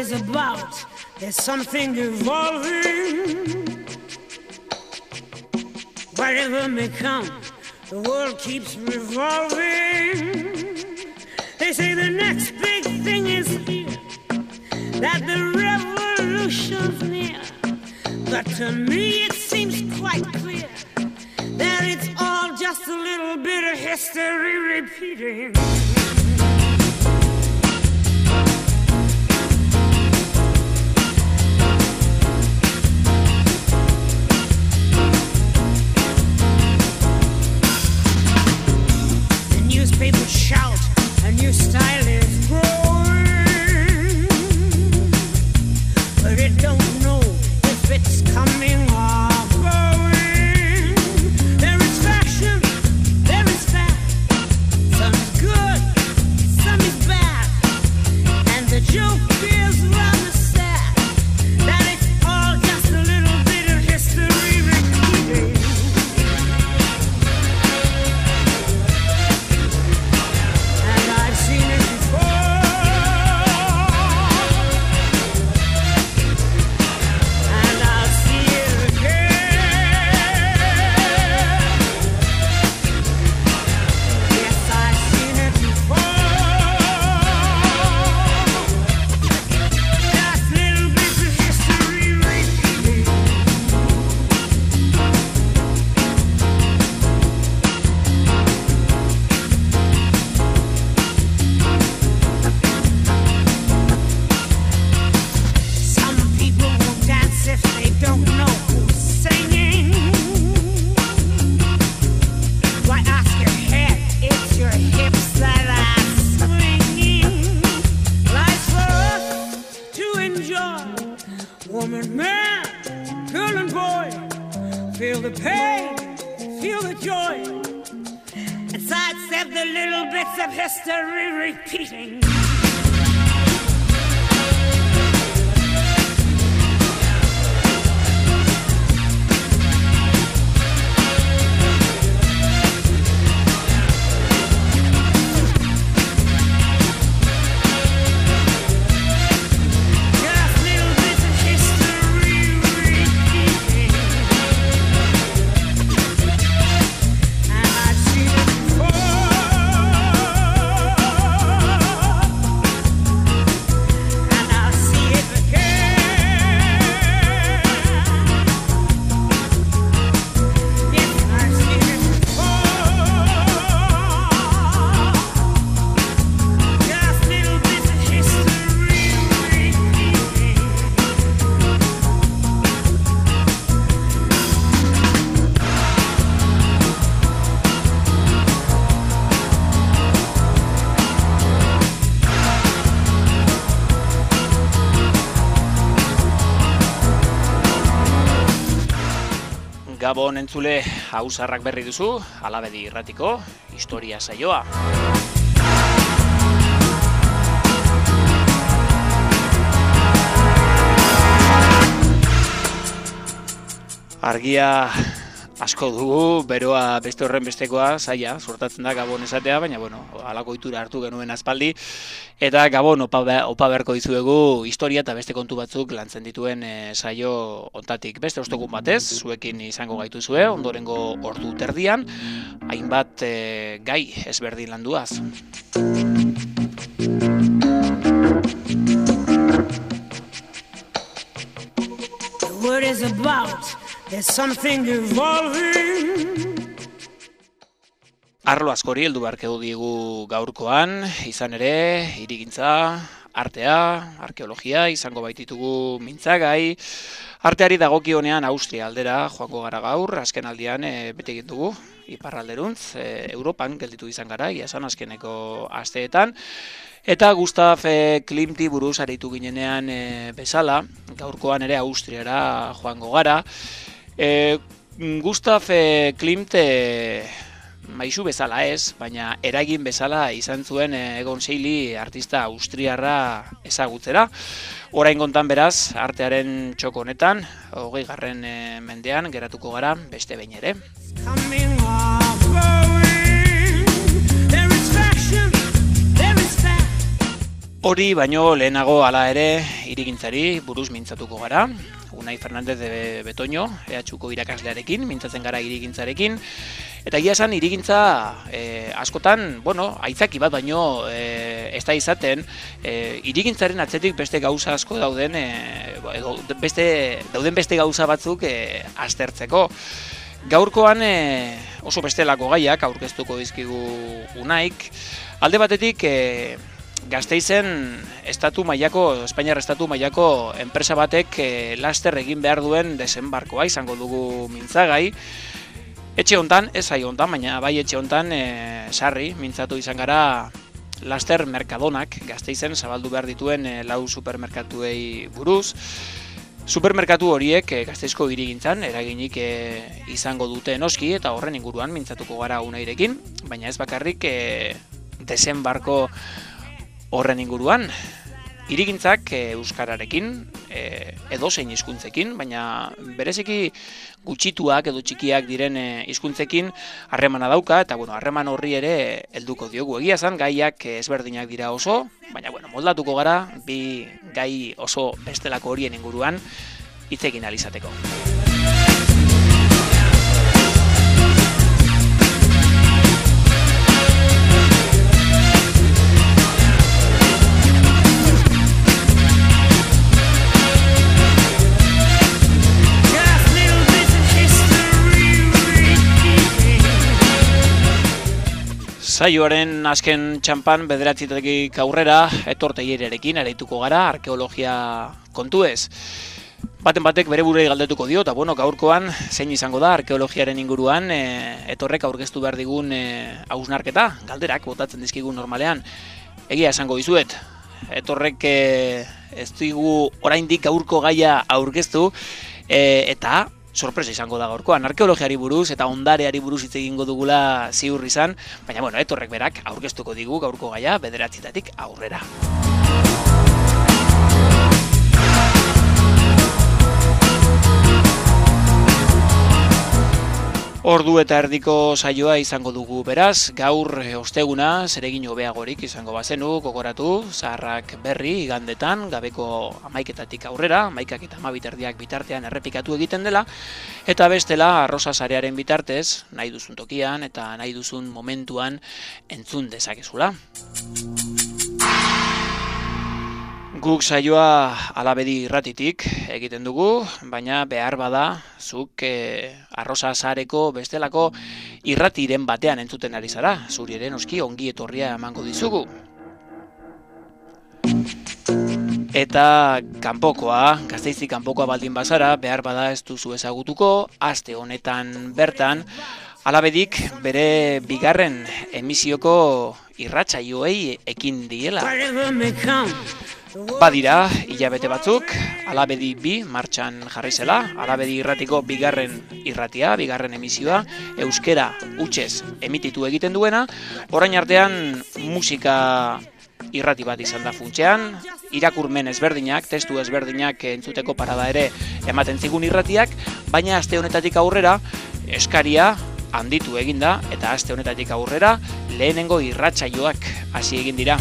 is about, there's something evolving. Whatever may come, the world keeps revolving. They say the next big thing is here, that the revolution's near. But to me it seems quite clear that it's all just a little bit of history repeating. The newspapers shout, a new style is growing, but it don't know if it's coming or going. There is fashion, there is fat, some is good, some is bad, and the joke is rather sad, that it's all just a little bit of history repeating. And I've seen it before, and I'll see it again. Yes, I've seen it before. Just little bits of history repeating. Some people won't dance if they don't know who's singing. Why ask your head? It's your hips that are swinging. Life's for us to enjoy. Woman, man, girl and boy, feel the pain, feel the joy, and sidestep the little bits of history repeating. Just little bits of history repeating. And I've seen it before, and I'll see it again. Yes, I've seen it before. Just little bits of history repeating. Gabon entzule, hau zarrak berri duzu, Alabedi irratiko historia saioa. Argia asko dugu, beroa beste horren bestekoa zaila, sortatzen da Gabon esatea, baina bueno, halako ohitura hartu genuen aspaldi, eta Gabon opa beharko dizuegu historia eta beste kontu batzuk lantzen dituen saio ontatik. Beste ostegun batez, zuekin izango gaituzue, ondorengo ordu terdian, hainbat gai ezberdin landuaz. The word is about, there's something evolving. Arlo askori heldu beharko digu gaurkoan, izan ere, hirigintza, artea, arkeologia, izango baititugu mintzagai. Arteari dagokionean Austria aldera joango gara gaur, azken aldian bete egin dugu, iparralderuntz, Europan gelditu izan gara, ia esan azkeneko asteetan. Eta Gustav Klimti buruz aritu ginenean bezala, gaurkoan ere Austriara joango gara. Gustav Klimt maisu bezala ez, baina eragin bezala izan zuen Egon Schiele artista austriarra ezagutzera. Orain kontan beraz, artearen txoko honetan, 20. mendean geratuko gara beste behin ere. Hori baino lehenago hala ere hirigintzari buruz mintzatuko gara. Unai Fernandez de Betoño, EHUko irakaslearekin, mintzatzen gara hirigintzarekin. Eta egia esan hirigintza askotan, aitzaki bat baino ez da izaten, hirigintzaren atzetik beste gauza asko dauden, dauden beste gauza batzuk aztertzeko. Gaurkoan oso bestelako gaiak aurkeztuko dizkigu Unaik. Alde batetik Gasteizen Espainiar estatu mailako enpresa batek laster egin behar duen desembarkoa izango dugu mintzagai. Etxe hontan, ez saio hontan, baina bai etxe hontan sarri mintzatu izan gara laster Mercadonak Gasteizen zabaldu behar dituen 4 supermerkatuei buruz. Supermerkatu horiek Gasteizko hirigintzan eraginik izango dute noski eta horren inguruan mintzatuko gara Unairekin, baina ez bakarrik desembarko horren inguruan. Hirigintzak euskararekin, edozein hizkuntzekin, baina bereziki gutxituak edo txikiak diren hizkuntzekin harremana dauka, eta harreman horri ere helduko diogu. Egia esan gaiak ezberdinak dira oso, baina moldatuko gara bi gai oso bestelako horien inguruan hitz egin ahal izateko. Saioaren azken txampan bederatzitatik aurrera etortegirerekin eraituko gara arkeologia kontuez. Baten batek bere burei galdetuko dio, eta gaurkoan zein izango da arkeologiaren inguruan etorrek aurkeztu behar digun hausnarketa, galderak botatzen dizkigu normalean. Egia esango dizuet, etorrek ez digu oraindik gaurko gaia aurkeztu eta sorpresa izango da gaurkoan, arkeologiari buruz eta ondareari buruz hitz egingo dugula ziur izan, baina etorrek berak aurkeztuko digu gaurko gaia bederatzitatik aurrera. Ordu eta erdiko saioa izango dugu beraz, gaur osteguna zeregin hobeagorik izango bazenu, gogoratu, zaharrak berri igandetan, gabeko 11:00 aurrera, 11:00 eta 12:00 bitartean errepikatu egiten dela, eta bestela Arrosa sarearen bitartez, nahi duzun tokian eta nahi duzun momentuan entzun dezakezula. Guk saioa Alabedi irratitik egiten dugu, baina behar bada zuk Arrosa sareko bestelako irratiren batean entzuten ari zara, zuri ere noski ongi etorria emango dizugu. Eta kanpokoa, Gasteizik kanpokoa baldin bazara, behar bada ez duzu ezagutuko, aste honetan bertan, Alabedik bere bigarren emisioko irratsaioei ekin diela. Badira, hilabete batzuk, Alabedi 2 martxan jarri zela, Alabedi irratiko bigarren irratia, bigarren emisioa, euskera hutsez emititu egiten duena, orain artean musika irrati bat izan da funtsean, irakurmen ezberdinak, testu ezberdinak entzuteko parada ere ematen zigun irratiak, baina aste honetatik aurrera eskaria handitu eginda eta aste honetatik aurrera lehenengo irratsaioak hasi egin dira.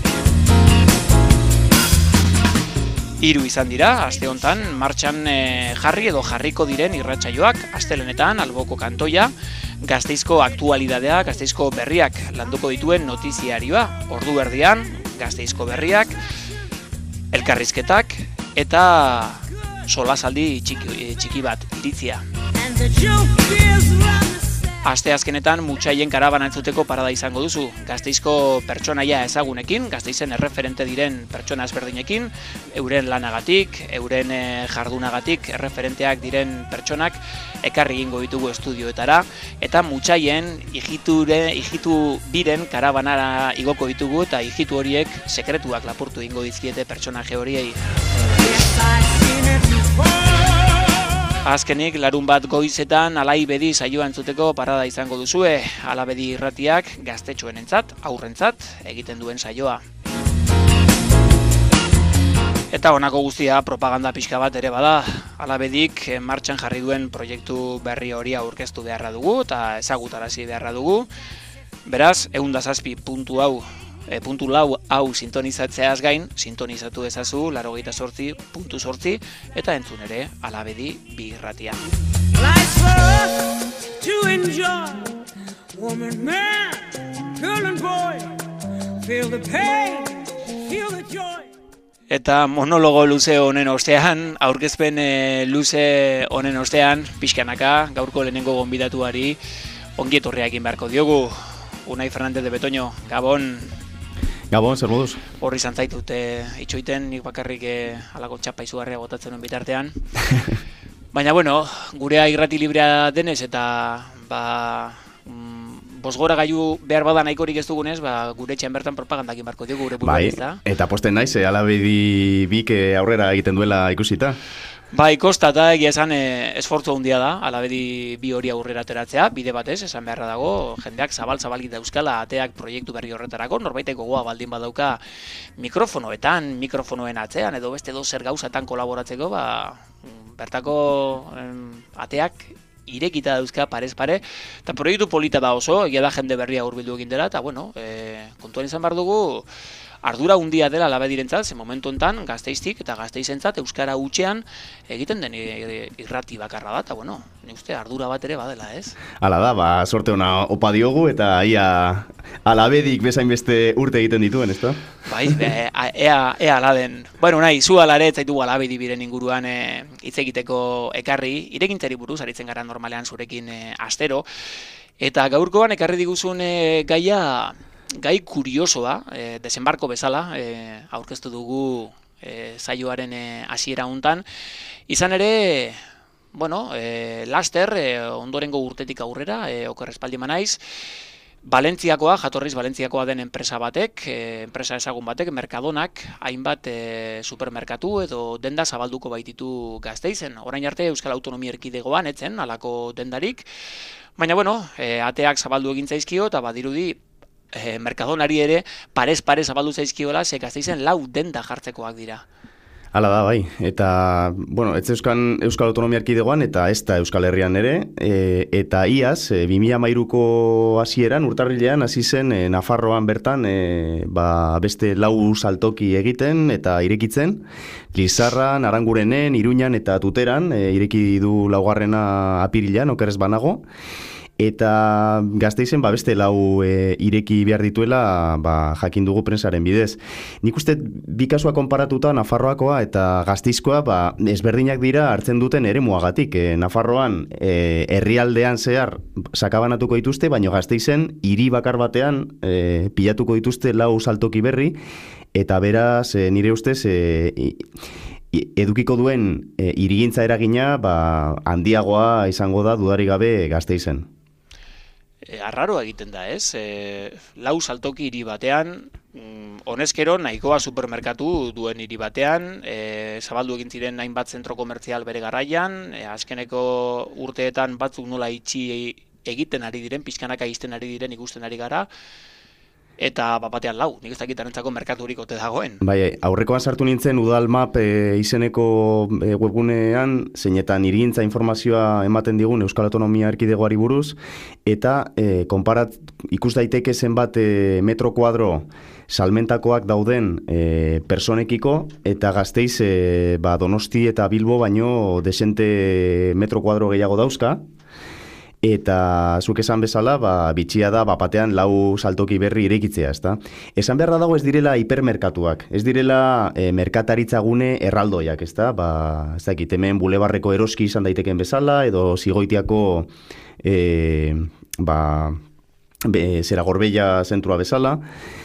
3 izan dira, aste hontan martxan jarri edo jarriko diren irratsaioak, astelenetan Alboko kantoia, Gasteizko aktualidadea, Gasteizko berriak landuko dituen notiziarioa, ordu erdian, Gasteizko berriak, elkarrizketak eta solasaldi txiki bat iritzia. Aste azkenetan mutxaien karabana entzuteko parada izango duzu. Gasteizko pertsonaia ezagunekin, Gasteizen erreferente diren pertsona ezberdinekin, euren lanagatik, euren jardunagatik erreferenteak diren pertsonak ekarri egingo ditugu estudioetara, eta mutxaien ijitu biren karabanara igoko ditugu eta ijitu horiek sekretuak lapurtu egingo dizkiete pertsonaje horiei. Azkenik, larun bat goizetan Alabedi saioa entzuteko parada izango duzue, Alabedi irratiak gaztetxoenentzat, aurrentzat egiten duen saioa. Eta honako guztia propaganda pixka bat ere bada, Alabedik martxan jarri duen proiektu berri hori aurkeztu beharra dugu eta ezagutarazi beharra dugu. Beraz, 107 puntu hau puntu lau hau sintonizatzeaz gain, sintonizatu ezazu 88.8 eta entzun ere Alabedi bi irratia. Life's for us to enjoy. Woman, man, girl and boy, feel the pain, feel the joy. Eta monologo luze honen ostean, aurkezpen luze honen ostean, pixkanaka, gaurko lehenengo gonbidatuari ongi etorria egin beharko diogu. Unai Fernández de Betoño, Gabon. Gabon, zer moduz? Horri zantzaitut itxoiten, nik bakarrik alako txapa izugarria botatzen duen bitartean. Baina, bueno, gurea irrati librea denez eta bosgora gailu behar bada nahikorik ez dugunez, gure etxean bertan propagandakin barko diogu gure buruan ez da. Eta posten naiz, Alabedi bik aurrera egiten duela ikusita. Bai, kosta eta egia esan esfortzu handia da, Alabedi bi hori aurrera ateratzea, bide batez, esan beharra dago, jendeak zabal-zabalgit dauzkala, ateak proiektu berri horretarako, norbaiteko goa baldin badauka mikrofonoen atzean, edo beste zer gauzatan kolaboratzeko, bertako ateak irekita dauzka parez pare, eta proiektu polita da oso, egia da jende berria hurbildu egin dela, eta bueno, kontuan izan behar dugu, ardura handia dela Alabedirentzat, ze momentu hontan Gasteiztik eta Gasteizentzat euskara hutsean egiten den irrati bakarra da, eta bueno, ni uste ardura bat ere badela, ez? Hala da, sorte ona opa diogu eta ia Alabedik bezain beste urte egiten dituen, ezta? Bai, ea ala den. Bueno, nahi, zu alare ez zaitugu Alabedi biren inguruan hitz egiteko ekarri, irekintzari buruz aritzen gara normalean zurekin astero, eta gaurkoan ekarri diguzun gai kuriosoa, desembarko bezala, aurkeztu dugu saioaren hasiera hontan. Izan ere, bueno, laster, ondorengo urtetik aurrera, oker espaldi manaiz, Valentziakoa, jatorriz Valentziakoa den enpresa batek, enpresa ezagun batek, Mercadonak, hainbat supermerkatu edo denda zabalduko baititu Gasteizen. Orain arte Euskal Autonomia Erkidegoan etzen halako dendarik, baina bueno, ateak zabaldu egin zaizkio eta badirudi Mercadonari ere parez zabaldu zaizkiola, ze Gasteizen 4 denda jartzekoak dira. Hala da, bai. Eta, bueno, ez Euskal Autonomia Erkidegoan eta ez da Euskal Herrian ere, eta iaz, 2013ko hasieran, urtarrilean, hasi zen Nafarroan bertan, beste 4 saltoki egiten eta irekitzen, Lizarran, Arangurenen, Iruñan eta Tuteran, ireki du 4. apirilean, okerez banago, eta Gasteizen beste 4 ireki behar dituela jakin dugu prensaren bidez. Nik uste bi kasua konparatuta Nafarroakoa eta Gasteizkoa ezberdinak dira hartzen duten eremuagatik. Nafarroan herrialdean zehar sakabanatuko dituzte, baina Gasteizen hiri bakar batean pilatuko dituzte 4 saltoki berri, eta beraz nire ustez edukiko duen hirigintza eragina handiagoa izango da dudarik gabe Gasteizen. Arraroa egiten da, ez? 4 saltoki hiri batean, honezkero nahikoa supermerkatu duen hiri batean, zabaldu egin ziren hainbat zentro komertzial bere garaian, azkeneko urteetan batzuk nola itxi egiten ari diren, pixkanaka izten ari diren ikusten ari gara, eta batean 4, nik ez dakit arentzako merkaturik ote dagoen. Bai, aurrekoan sartu nintzen Udalmap izeneko webgunean, zeinetan hirigintza informazioa ematen digun Euskal Autonomia Erkidegoari buruz, eta ikus daiteke zenbat metro kuadro salmentakoak dauden personekiko, eta Gasteiz Donosti eta Bilbo baino desente metro kuadro gehiago dauzka, eta zuk esan bezala, bitxia da batean 4 saltoki berri irekitzea, ezta? Esan beharra dago ez direla hipermerkatuak, ez direla merkataritzagune erraldoiak, ezta? Ez dakit, hemen Bulebarreko Eroski izan daiteken bezala, edo Zigoitiako Gorbella zentrua bezala.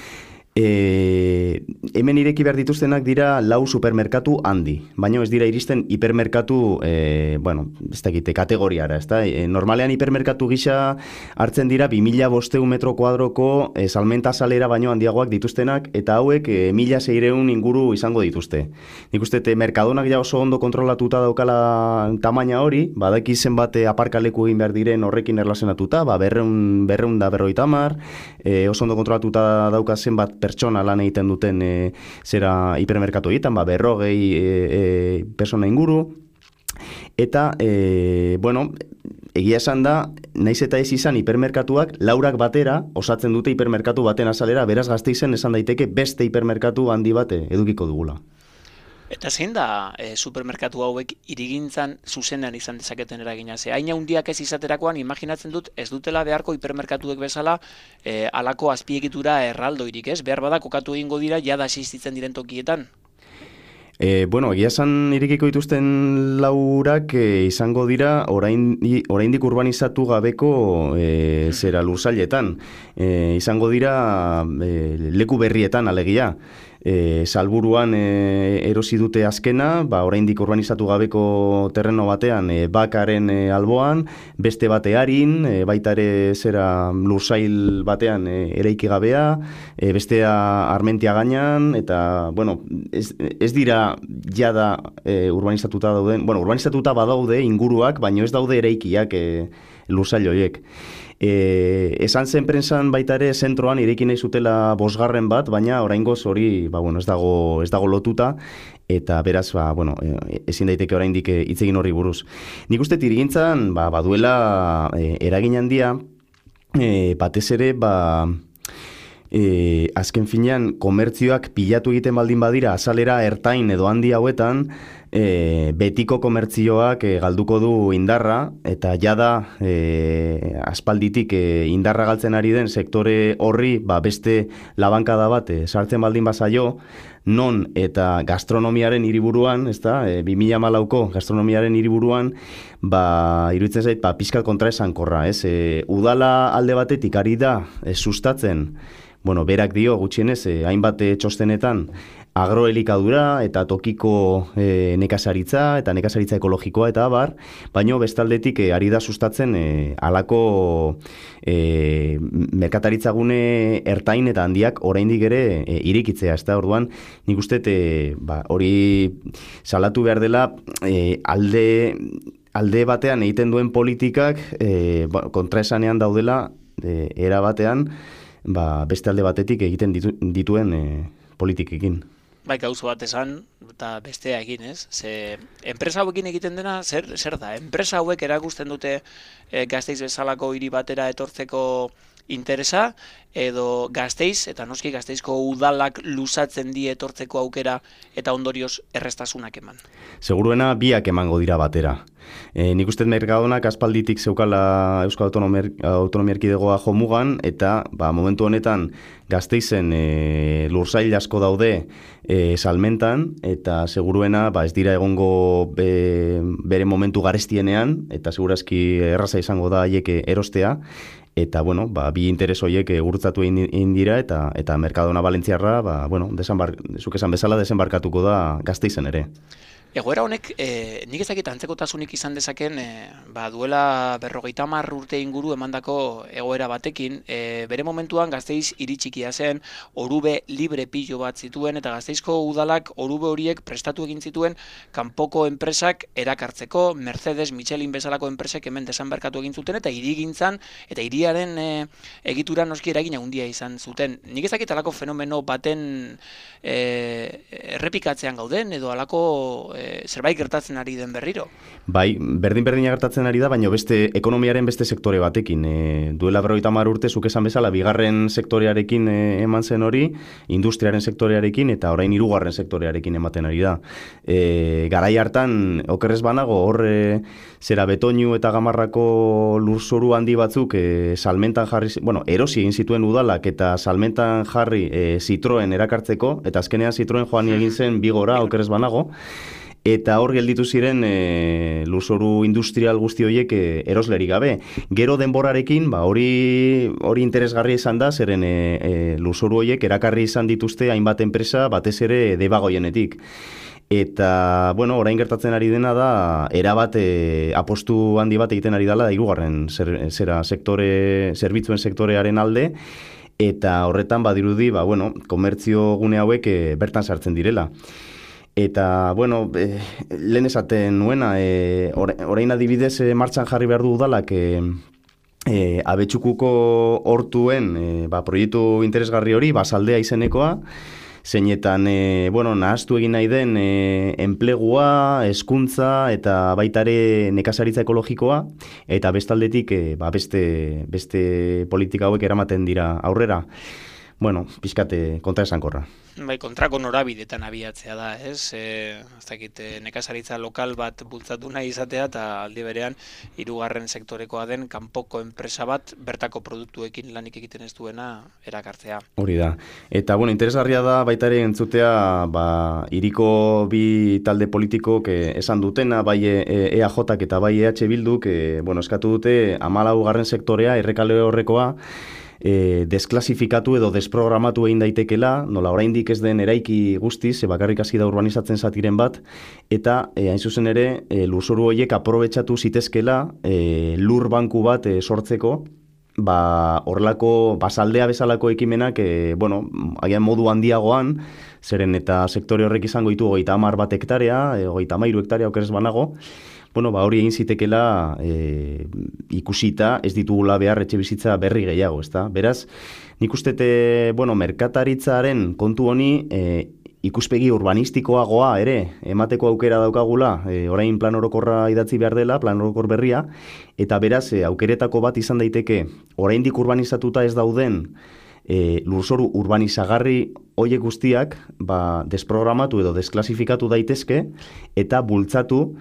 Hemen ireki behar dituztenak dira 4 supermerkatu handi, baina ez dira iristen hipermerkatu, ez dakite, kategoriara, ez da? Normalean hipermerkatu gisa hartzen dira 2500 metro kuadroko salmenta salera baino handiagoak dituztenak, eta hauek 1600 inguru izango dituzte. Nik uste, Mercadonak ja oso ondo kontrolatuta daukala tamaina hori, badaki zenbat aparkaleku egin behar diren horrekin erlazionatuta, 250, oso ondo kontrolatuta dauka zenbat pertsona lan egiten duten zera hipermerkatu egiten, 40 persona inguru, eta, egia esan da, naiz eta ez izan hipermerkatuak, laurak batera osatzen dute hipermerkatu baten azalera, beraz Gasteizen esan daiteke beste hipermerkatu handi bate edukiko dugula. Eta zein da supermerkatu hauek hirigintzan zuzenean izan dezaketen eragina? Ze hain handiak ez izaterakoan, imaginatzen dut ez dutela beharko hipermerkatuek bezala halako azpiegitura erraldoirik, ez? Behar bada kokatu egingo dira jada existitzen diren tokietan. Egia esan irekiko dituzten laurak izango dira oraindik urbanizatu gabeko zera lursailetan. Izango dira leku berrietan alegia. Salburuan erosi dute azkena, oraindik urbanizatu gabeko terreno batean bakaren alboan, beste batearin, baita ere zera lursail batean eraiki gabea, bestea Armentia gainan, eta, bueno, ez dira jada urbanizatuta dauden, bueno, urbanizatuta badaude inguruak, baino ez daude eraikiak lursail horiek. Esan zen prentsan baita ere zentroan irekin nahi zutela 5. bat, baina oraingoz hori ez dago lotuta, eta beraz ezin daiteke oraindik hitz egin horri buruz. Nik uste hirigintzan baduela eragin handia, batez ere azken finean komertzioak pilatu egiten baldin badira azalera ertain edo handi hauetan, betiko komertzioak galduko du indarra, eta jada aspalditik indarra galtzen ari den sektore horri beste labankada bat sartzen baldin bazaio, non eta gastronomiaren hiriburuan, ezta, 2014ko gastronomiaren hiriburuan, iruditzen zait pizkat kontraesankorra, ez? Udala alde batetik ari da sustatzen, berak dio gutxienez hainbat txostenetan agroelikadura eta tokiko nekazaritza eta nekazaritza ekologikoa eta abar, baino bestaldetik ari da sustatzen halako merkataritzagune ertain eta handiak oraindik ere irikitzea, ezta. Orduan nik uste hori salatu behar dela alde batean egiten duen politikak kontraesanean daudela era batean beste alde batetik egiten dituen politikekin. Bai, gauza bat esan, eta bestea egin, ez? Ze, enpresa hauekin egiten dena, zer da? Enpresa hauek erakusten dute Gasteiz bezalako hiri batera etortzeko interesa, edo Gasteiz, eta noski Gasteizko udalak luzatzen die etortzeko aukera, eta ondorioz errestasunak eman. Seguruena biak emango dira batera. Nik uste Mercadonak aspalditik zeukala Euskal Autonomia Erkidegoa jomugan, eta momentu honetan Gasteizen lursail asko daude salmentan, eta seguruena ez dira egongo bere momentu garestienean, eta segurazki erraza izango da haiek erostea, eta bi interes horiek gurutzatu egin dira, eta Mercadona Valentziarra, zuk esan bezala desembarkatuko da Gasteizen ere. Egoera honek, nik ezakit antzekotasunik izan dezaken, duela 50 urte inguru emandako egoera batekin, bere momentuan Gasteiz hiri txikia zen, orube libre pilo bat zituen, eta Gasteizko udalak orube horiek prestatu egin zituen kanpoko enpresak erakartzeko, Mercedes, Michelin bezalako enpresek hemen desanberkatu egin zuten, eta hirigintzan, eta hiriaren egitura noski eragina handia izan zuten. Nik ezakit alako fenomeno baten errepikatzean gauden, edo alako zerbait gertatzen ari den berriro. Bai, berdina gertatzen ari da, baina ekonomiaren beste sektore batekin. Duela 50 urte, zuk esan bezala, bigarren sektorearekin eman zen hori, industriaren sektorearekin, eta orain 3. sektorearekin ematen ari da. Garai hartan, okerrez banago, hor zera Betoñu eta Gamarrako lurzoru handi batzuk salmentan jarri, erosi egin zituen udalak, eta salmentan jarri Citroen erakartzeko, eta azkenean Citroen joan egin zen Bigora, okerrez banago, eta hor gelditu ziren lurzoru industrial guzti horiek eroslerik gabe. Gero denborarekin, hori interesgarria izan da, zeren lurzoru horiek erakarri izan dituzte hainbat enpresa, batez ere Debagoienetik. Eta, orain gertatzen ari dena da, erabat apostu handi bat egiten ari dela, 3. zerbitzuen sektorearen alde, eta horretan badirudi, komertzio gune hauek bertan sartzen direla. Eta, lehen esaten nuena, orain adibidez martxan jarri behar du udalak Abetxukuko hortuen proiektu interesgarri hori, Basaldea izenekoa, zeinetan nahaztu egin nahi den enplegua, hezkuntza eta baita ere nekazaritza ekologikoa, eta bestaldetik beste politika hauek eramaten dira aurrera. Bueno, pixkate kontraesankorra. Bai, kontrako norabidetan abiatzea da, ez? Ez dakit, nekazaritza lokal bat bultzatu nahi izatea eta aldi berean hirugarren sektorekoa den kanpoko enpresa bat bertako produktuekin lanik egiten ez duena erakartzea. Hori da. Eta, interesgarria da baita ere entzutea, hiriko bi talde politikok esan dutena, bai EAJak eta bai EH Bilduk, eskatu dute 14. sektorea, errekale horrekoa, desklasifikatu edo desprogramatu egin daitekela, nola oraindik ez den eraiki guztiz, bakarrik hasi da urbanizatzen zatiren bat, eta hain zuzen ere, lurzoru horiek aprobetxatu zitezkela lur banku bat sortzeko, horrelako basaldea bezalako ekimenak, agian modu handiagoan, zeren eta sektore horrek izango ditu 30 bat hektarea, 33 hektarea okeres banago, hori egin zitekela ikusita ez ditugula behar etxe bizitza berri gehiago, ezta? Beraz, nik ustete, merkataritzaren kontu honi ikuspegi urbanistikoagoa ere emateko aukera daukagula, orain plan orokorra idatzi behar dela, plan orokor berria, eta beraz, aukeretako bat izan daiteke, oraindik urbanizatuta ez dauden lurzoru urbanizagarri horiek guztiak desprogramatu edo desklasifikatu daitezke eta bultzatu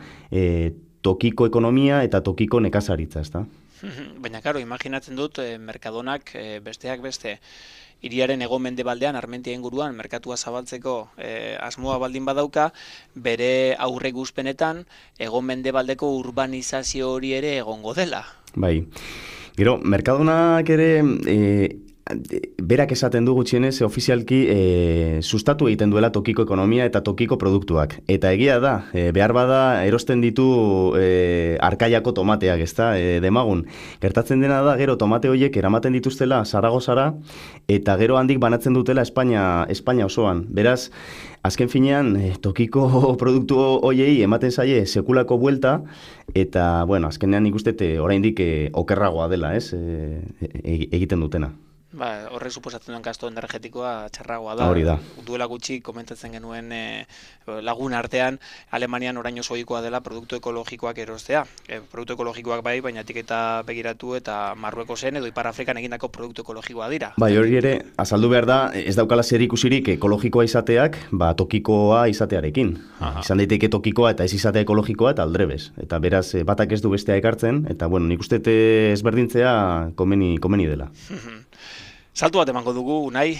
tokiko ekonomia eta tokiko nekazaritza, ezta? Baina, karo, imaginatzen dut Mercadonak besteak beste hiriaren hego-mendebaldean, Armentia inguruan, merkatua zabaltzeko asmoa baldin badauka, bere aurreiguspenetan hego-mendebaldeko urbanizazio hori ere egongo dela. Bai. Gero, Mercadonak ere berak esaten du gutxienez ofizialki sustatu egiten duela tokiko ekonomia eta tokiko produktuak. Eta egia da, behar bada erosten ditu Arkaiako tomateak, ezta, demagun. Gertatzen dena da, gero tomate horiek eramaten dituztela Zaragozara eta gero handik banatzen dutela Espainia osoan. Beraz, azken finean, tokiko produktu horiei ematen zaie sekulako buelta, eta, azkenean ikustete oraindik okerragoa dela, ez, egiten dutena. Horrek suposatzen duen gasto energetikoa txarragoa da. Hori da. Duela gutxi komentatzen genuen lagun artean, Alemanian orain oso ohikoa dela produktu ekologikoak erostea. Produktu ekologikoak bai, baina etiketa begiratu eta Marruekosen edo Ipar Afrikan egindako produktu ekologikoa dira. Hori ere, azaldu behar da, ez daukala zer ikusirik ekologikoa izateak, tokikoa izatearekin. Izan daiteke tokikoa eta ez izatea ekologikoa eta aldrebes. Eta beraz, batak ez du bestea ekartzen, eta nik uste ezberdintzea komeni dela. Saltu bat emango dugu, Unai,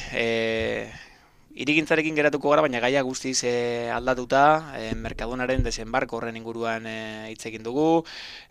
hirigintzarekin geratuko gara, baina gaia guztiz aldatuta, Mercadonaren desembarko horren inguruan hitz egin dugu,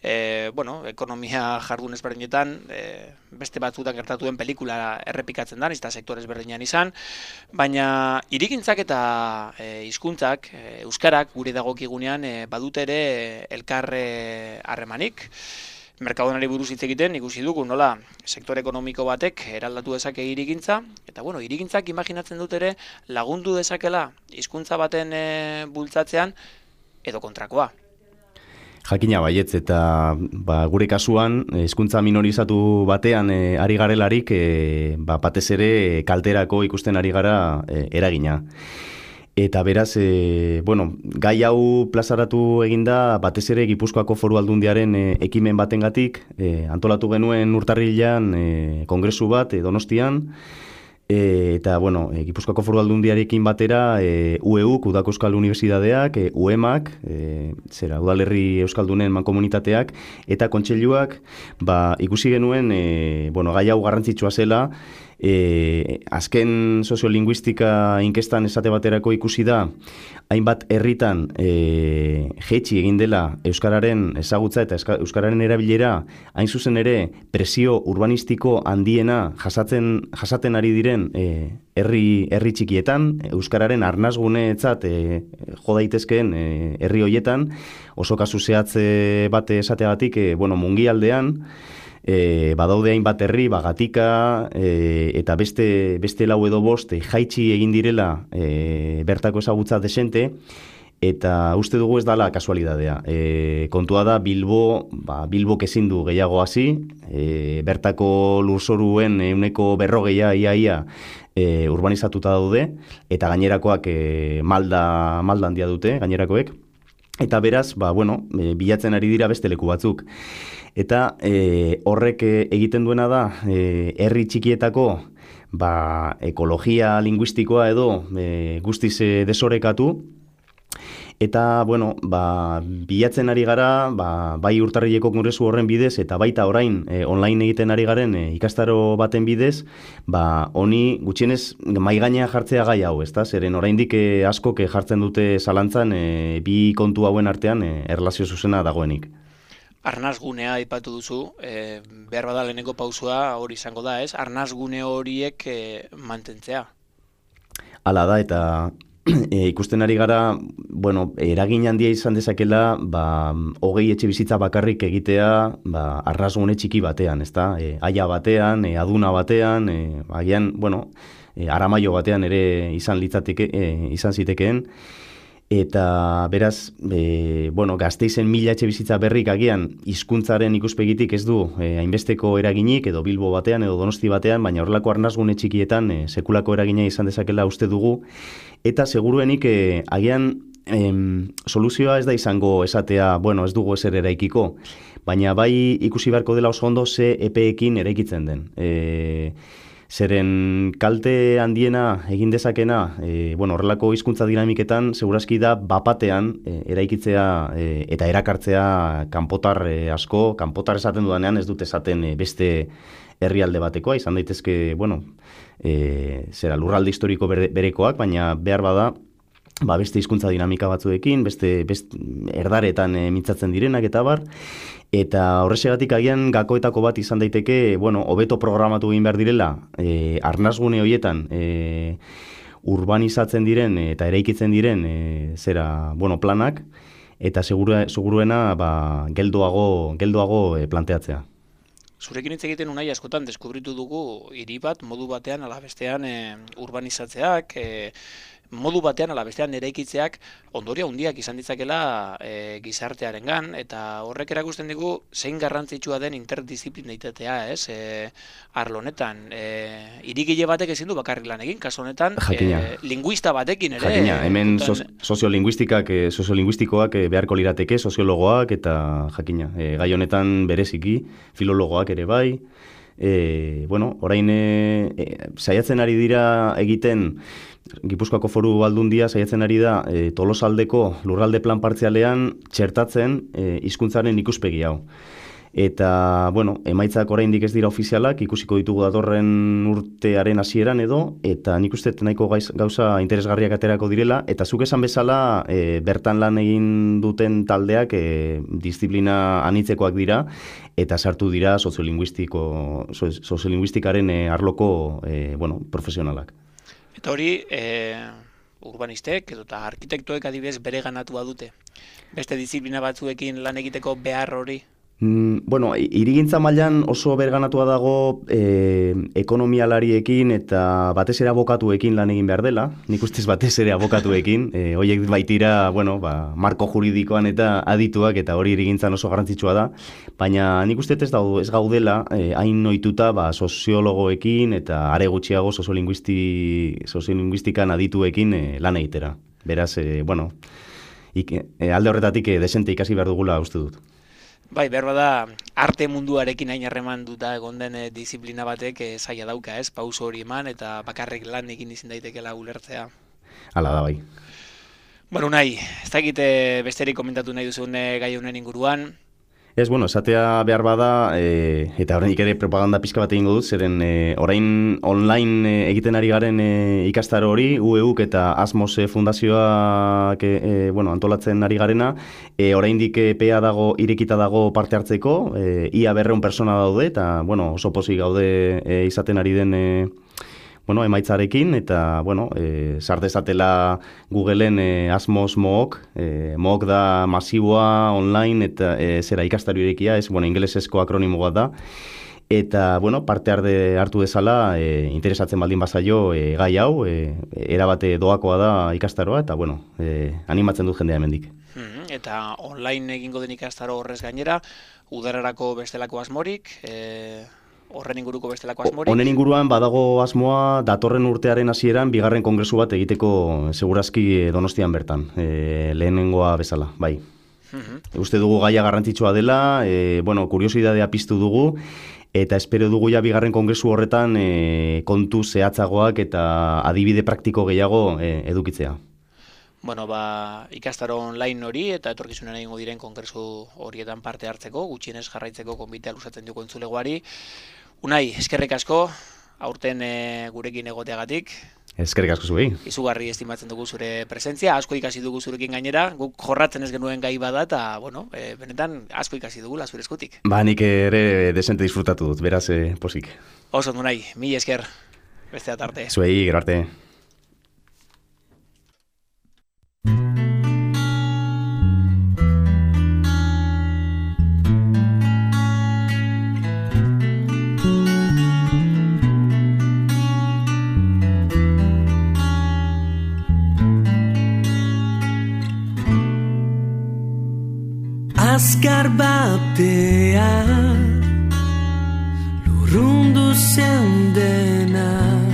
ekonomia jardun ezberdinetan, beste batzutan gertatu den pelikula errepikatzen da, eta sektore ezberdinean izan, baina hirigintzak eta hizkuntzak, euskarak gure dagokigunean badute ere elkar harremanik. Mercadonari buruz hitz egiten ikusi dugu nola sektore ekonomiko batek eraldatu dezake hirigintza, eta hirigintzak imaginatzen dut ere lagundu dezakela hizkuntza baten bultzatzean edo kontrakoa. Jakina baietz, eta gure kasuan hizkuntza minorizatu batean ari garelarik batez ere kalterako ikusten ari gara eragina. Eta beraz, gai hau plazaratu eginda batez ere Gipuzkoako Foru Aldundiaren ekimen batengatik, antolatu genuen urtarrilean kongresu bat Donostian, eta Gipuzkoako Foru Aldundiarekin batera UEUk, Udako Euskal Unibertsitateak, UEMak, Udalerri Euskaldunen mankomunitateak, eta kontseiluak ikusi genuen gai hau garrantzitsua zela. Azken soziolinguistika inkestan esate baterako ikusi da, hainbat herritan jaitsi egin dela euskararen ezagutza eta euskararen erabilera, hain zuzen ere presio urbanistiko handiena jasaten ari diren herri txikietan, euskararen arnasguneetzat jo daitezkeen herri hoietan, oso kasu zehatz bat esateagatik mungialdean, badaude hainbat herri, Gatika eta beste lau edo bost jaitsi egin direla bertako ezagutza desente, eta uste dugu ez dala kasualidadea. Kontua da Bilbok ezin du gehiago hasi, bertako lurzoruen 40% iaia urbanizatuta daude, eta gainerakoak malda handia dute, gainerakoek. Eta beraz, bilatzen ari dira beste leku batzuk. Eta horrek egiten duena da, herri txikietako ekologia linguistikoa edo guztiz desorekatu, eta, bilatzen ari gara, bai Urtarrileko kongresu horren bidez, eta baita orain online egiten ari garen ikastaro baten bidez, honi gutxienez maigainean jartzea gai hau, ezta? Zeren oraindik askok jartzen dute zalantzan bi kontu hauen artean erlazio zuzena dagoenik. Arnasgunea aipatu duzu, behar bada lehenengo pausua hori izango da, ez? Arnasgune horiek mantentzea. Hala da, eta ikusten ari gara, eragin handia izan dezakela, 20 etxe bizitza bakarrik egitea, arnasgune txiki batean, ezta? Aia batean, aduna batean, agian, aramaio batean ere izan zitekeen. Eta beraz, Gasteizen 1000 etxe bizitza berrik agian hizkuntzaren ikuspegitik ez du hainbesteko eraginik, edo Bilbo batean, edo Donosti batean, baina horrelako arnasgune txikietan sekulako eragina izan dezakela uste dugu. Eta seguruenik agian soluzioa ez da izango esatea, ez dugu ezer eraikiko, baina bai ikusi beharko dela oso ondo ze epeekin eraikitzen den. Zeren kalte handiena egin dezakena, horrelako hizkuntza dinamiketan, segurazki da bapatean eraikitzea eta erakartzea kanpotar asko, kanpotar esaten dudanean ez dut esaten beste herrialde batekoa, izan daitezke, lurralde historiko berekoak, baina behar bada, beste hizkuntza dinamika batzuekin, beste erdaretan mintzatzen direnak eta bar, eta horrexegatik agian gakoetako bat izan daiteke, hobeto programatu egin behar direla, arnasgune horietan urbanizatzen diren eta eraikitzen diren planak, eta seguruena geldoago planteatzea. Zurekin hitz egiten unai askotan deskubritu dugu hiri bat modu batean ala bestean urbanizatzeak, modu batean ala bestean eraikitzeak ondorio handiak izan ditzakela gizartearengan, eta horrek erakusten digu zein garrantzitsua den interdisiplinaritatea, ez? Arlo honetan, hirigile batek ezin du bakarrik lan egin, kasu honetan linguista batekin ere. Jakina, hemen soziolinguistikoak beharko lirateke, soziologoak eta jakina, gai honetan bereziki, filologoak ere bai. Orain saiatzen ari dira egiten, Gipuzkoako Foru Aldundia saiatzen ari da Tolosaldeko lurralde plan partzialean txertatzen hizkuntzaren ikuspegi hau. Eta, emaitzak oraindik ez dira ofizialak, ikusiko ditugu datorren urtearen hasieran edo, eta nik uste nahiko gauza interesgarriak aterako direla, eta zuk esan bezala bertan lan egin duten taldeak disiplina anitzekoak dira, eta sartu dira soziolinguistikaren arloko profesionalak. Eta hori, urbanistek edo arkitektoek adibidez bere ganatua dute. Beste disiplina batzuekin lan egiteko behar hori? Hirigintza mailan oso berganatua dago ekonomialariekin eta batez ere abokatuekin lan egin behar dela. Nik ustez batez ere abokatuekin. Horiek baitira, marko juridikoan eta adituak, eta hori hirigintzan oso garrantzitsua da. Baina nik ustez ez gaudela hain ohituta soziologoekin eta are gutxiago soziolinguistikan adituekin lan egitera. Beraz, alde horretatik desente ikasi behar dugula uste dut. Bai, behar bada, arte munduarekin hain harreman duta egon den disiplina batek zaila dauka, ez? Pauso hori eman eta bakarrik lan egin izin daitekela ulertzea. Hala da, bai. Nahi, ez dakite besterik komentatu nahi duzun gai honen inguruan. Ez, esatea behar bada, eta horrenik ere propaganda pixka bat egingo dut, zeren orain online egiten ari garen ikastaro hori, UEUk eta Asmos fundazioak antolatzen ari garena, oraindik epea dago, irekita dago parte hartzeko, ia 200 persona daude, eta oso pozik gaude izaten ari den emaitzarekin, eta, sartezatela Googleen Asmos Mook, Mook da masiboa, online, eta zera ikastario irekia, ingelesezko akronimo bat da, eta, parte hartu dezala, interesatzen baldin bazaio gai hau, erabate doakoa da ikastaroa, eta, animatzen dut jendea hemendik. Eta online egingo den ikastaro horrez gainera, udararako bestelako asmorik? horren inguruko bestelako asmorik? Honen inguruan badago asmoa datorren urtearen hasieran bigarren kongresu bat egiteko segurazki Donostian bertan, lehenengoa bezala, bai. Uste dugu gaia garrantzitsua dela, kuriosidadea piztu dugu, eta espero dugu ja bigarren kongresu horretan kontu zehatzagoak eta adibide praktiko gehiago edukitzea. Ikastaro online hori eta etorkizunean egingo diren kongresu horietan parte hartzeko, gutxienez jarraitzeko gonbitea luzatzen dugu entzulegoari. Unai, eskerrik asko, aurten gurekin egoteagatik. Eskerrik asko zuei. Izugarri estimatzen dugu zure presentzia, asko ikasi dugu zurekin gainera, guk jorratzen ez genuen gai bada eta, benetan asko ikasi dugula zure eskutik. Nik ere desente disfrutatu dut, beraz posik. Oso, Unai, mila esker, beste atarte. Zuei, gero arte. Azkar batean lurrundu zen dena,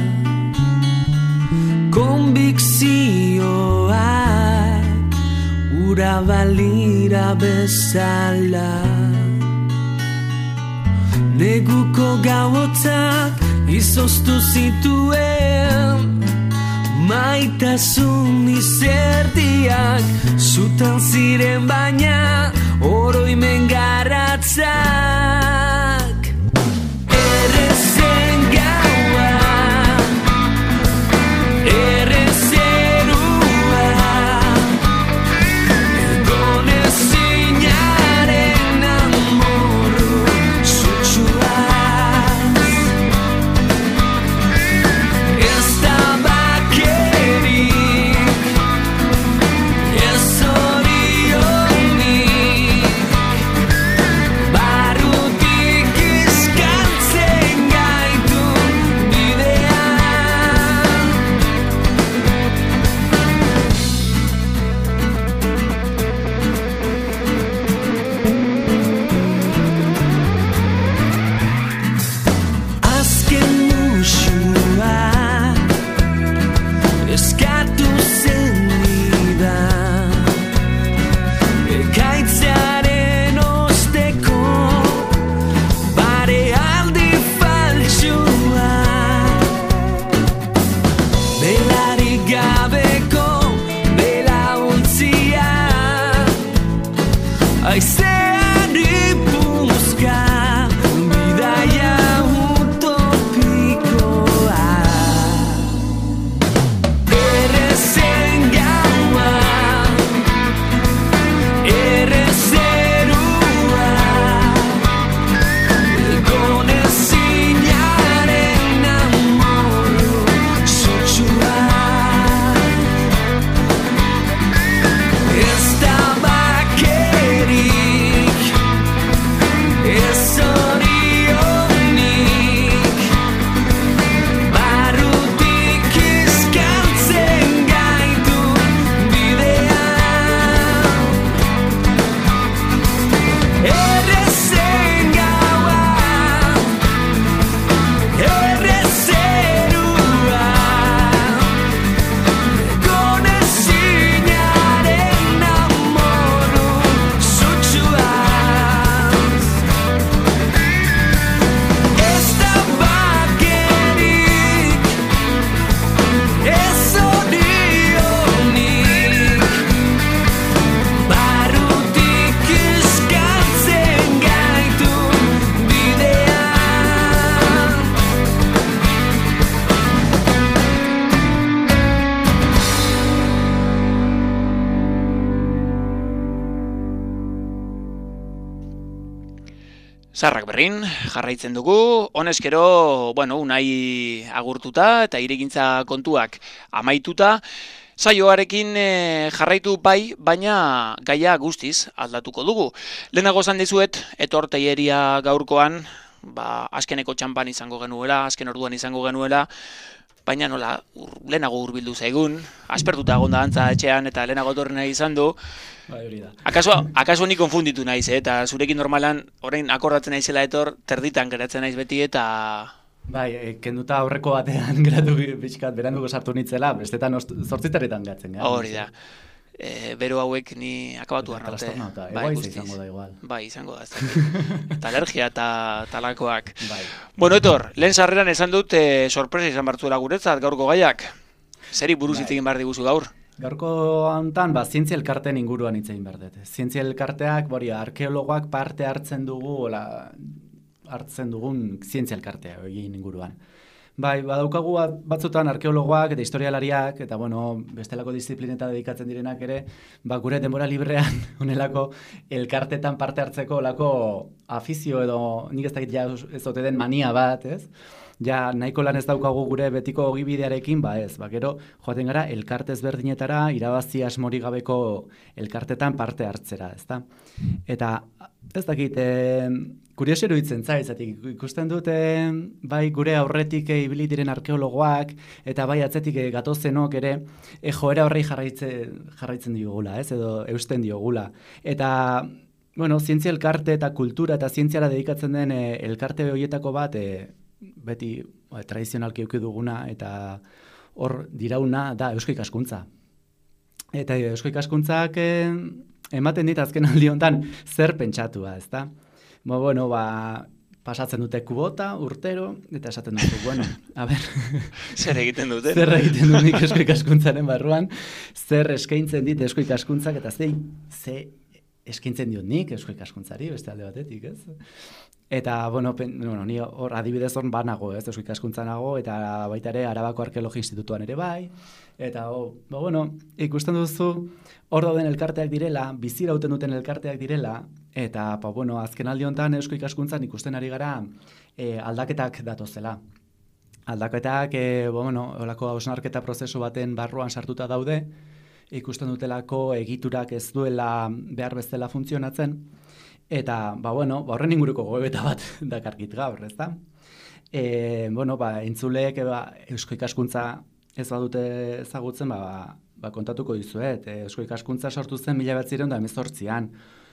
konbikzioak ura balira bezala, neguko gauotzak izoztu zituen, maitasun izerdiak zutan ziren baina oroimen garatzak. Errezen gaua, errezerua, egon ezinaren amoru sutsuaz. Ez da bakerik, ez orionik, barrutik iskaltzen gaitu bidean. Azken musua eskatu zenidan, ekaitzaren osteko barealdi faltsua, belarik gabeko belaontzia, aizean ipuzka bidaia utopikoa. Errezen gaua, errezerua, egon ezinaren amoru sutsua. Ez da bakerik, ez orionik, barrutik iskaltzen gaitu bidean. Errezen gaua, errezerua, egon ezinaren amoru sutsuaz. Ez da bakerik, ez orionik, barrutik iskaltzen gaitu bidean. Zarrak berrin, jarraitzen dugu, honezkero, Unai agurtuta eta irekintza kontuak amaituta, saioarekin jarraitu bai, baina gaia guztiz aldatuko dugu. Lehenago esan dizuet, etorteieria gaurkoan, azkeneko txampan izango genuela, azken orduan izango genuela, baina nola lehenago hurbildu zaigun, aspertuta egon da antza etxean eta lehenago etorri nahi izan du. Bai, hori da. Akaso ni konfunditu naiz, eta zurekin normalan orain akordatzen naizela etor, terditan geratzen naiz beti eta... Bai, kenduta aurreko batean geratu pixkat beranduko sartu nitzela, bestetan 8:00 gatzen. Hori da. Bero hauek ni akabatu arte. Bai, izango da igual. Bai, izango da. Eta alergia eta talakoak. Bai. Bueno, Etor, lehen sarreran esan dut sorpresa izan bartzuela guretzat gaurko gaiak. Zeri buruz hitz egin behar diguzu gaur? Gaurko hontan, zientzia elkarteen inguruan hitz egin behar dut. Zientzia elkarteak, arkeologoak parte hartzen dugun zientzia elkartea egin inguruan. Bai, badaukagu batzutan arkeologoak eta historialariak, eta bestelako disiplineta dedikatzen direnak ere, gure denbora librean, honelako elkartetan parte hartzeko olako afizio edo, nik ez dakit ez ote den mania bat, ez? Ja, nahiko lan ez daukagu gure betiko ogibidearekin, ez, gero, joaten gara elkarte ezberdinetara, irabazi asmorik gabeko elkartetan parte hartzera, ezta? Eta, ez dakit, kuriosio iruditzen zaizatik, ikusten dute bai gure aurretik ibili diren arkeologoak eta bai atzetik gatozenok ere joera horrei jarraitzen diogula, ez, edo eusten diogula. Eta, zientzia elkarte eta kultura eta zientziara dedikatzen den elkarte horietako bat beti tradizionalki eduki duguna eta hor dirauna da eusko ikaskuntza. Eta eusko ikaskuntzak ematen dit azken aldi honetan zer pentsatua, ezta? Pasatzen dute kubota, urtero, eta esaten dut, a ber... Zer egiten dute? Zer egiten dut nik eusko ikaskuntzaren barruan, zer eskaintzen dit eusko ikaskuntzak, eta ze eskaintzen diot nik eusko ikaskuntzari, beste alde batetik, ez? Eta, ni hor adibidez hor banago, ez, eusko ikaskuntza nago, eta baita ere Arabako Arkeologia Institutuan ere bai, eta, ikusten duzu, hor dauden elkarteak direla, bizirauten duten elkarteak direla, eta, azken aldi honetan eusko ikaskuntzan ikusten ari gara aldaketak datozela. Aldaketak, olako hausnarketa prozesu baten barruan sartuta daude, ikusten dutelako egiturak ez duela behar bezala funtzionatzen, eta, horren inguruko gogoeta bat dakarkit gaur, ezta? Entzuleek eusko ikaskuntza ez badute ezagutzen, kontatuko dizuet. Eusko ikaskuntza sortu zen 1918an.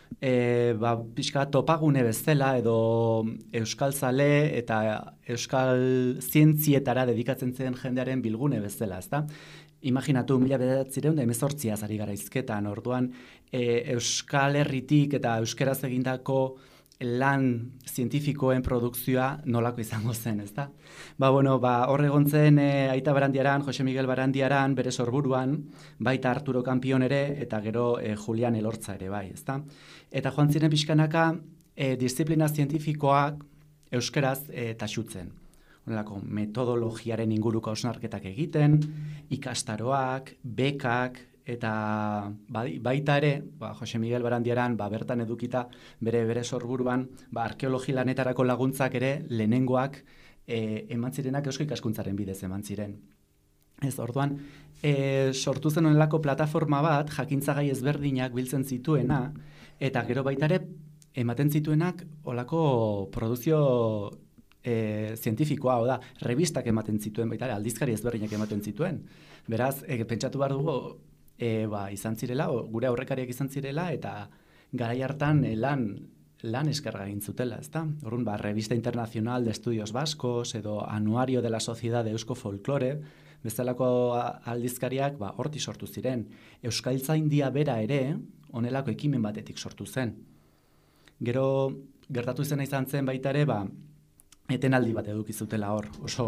Pixka topagune bezala edo euskaltzale eta euskal zientzietara dedikatzen zen jendearen bilgune bezala, ezta? Imaginatu 1918az ari gara hizketan, orduan Euskal Herritik eta euskeraz egindako lan zientifikoen produkzioa nolako izango zen, ezta? Hor egon zen Aita Barandiaran, Jose Miguel Barandiaran, bere sorburuan, baita Arturo Kampion ere, eta gero Julian Elortza ere bai, ezta? Eta joan ziren pixkanaka disiplina zientifikoak euskeraz taxutzen. Honelako metodologiaren inguruko hausnarketak egiten, ikastaroak, bekak, eta baita ere, Jose Miguel Barandiaran bertan edukita bere sorburuan, arkeologi lanetarako laguntzak ere lehenengoak eman zirenak eusko ikaskuntzaren bidez eman ziren. Ez, orduan, sortu zen honelako plataforma bat, jakintzagai ezberdinak biltzen zituena, eta gero baita ere ematen zituenak olako produzio zientifikoa, revistak ematen zituen, baita ere aldizkari ezberdinak ematen zituen. Beraz, pentsatu behar dugu, izan zirela, gure aurrekariak izan zirela, eta garai hartan lan eskarga egin zutela, ezta? Orduan, Revista Internacional de Estudios Vascos, edo Anuario de la Sociedad de Eusko Folklore, bezalako aldizkariak horti sortu ziren. Euskaltzaindia bera ere, honelako ekimen batetik sortu zen. Gero, gertatu izan zen baita ere, etenaldi bat eduki zutela hor,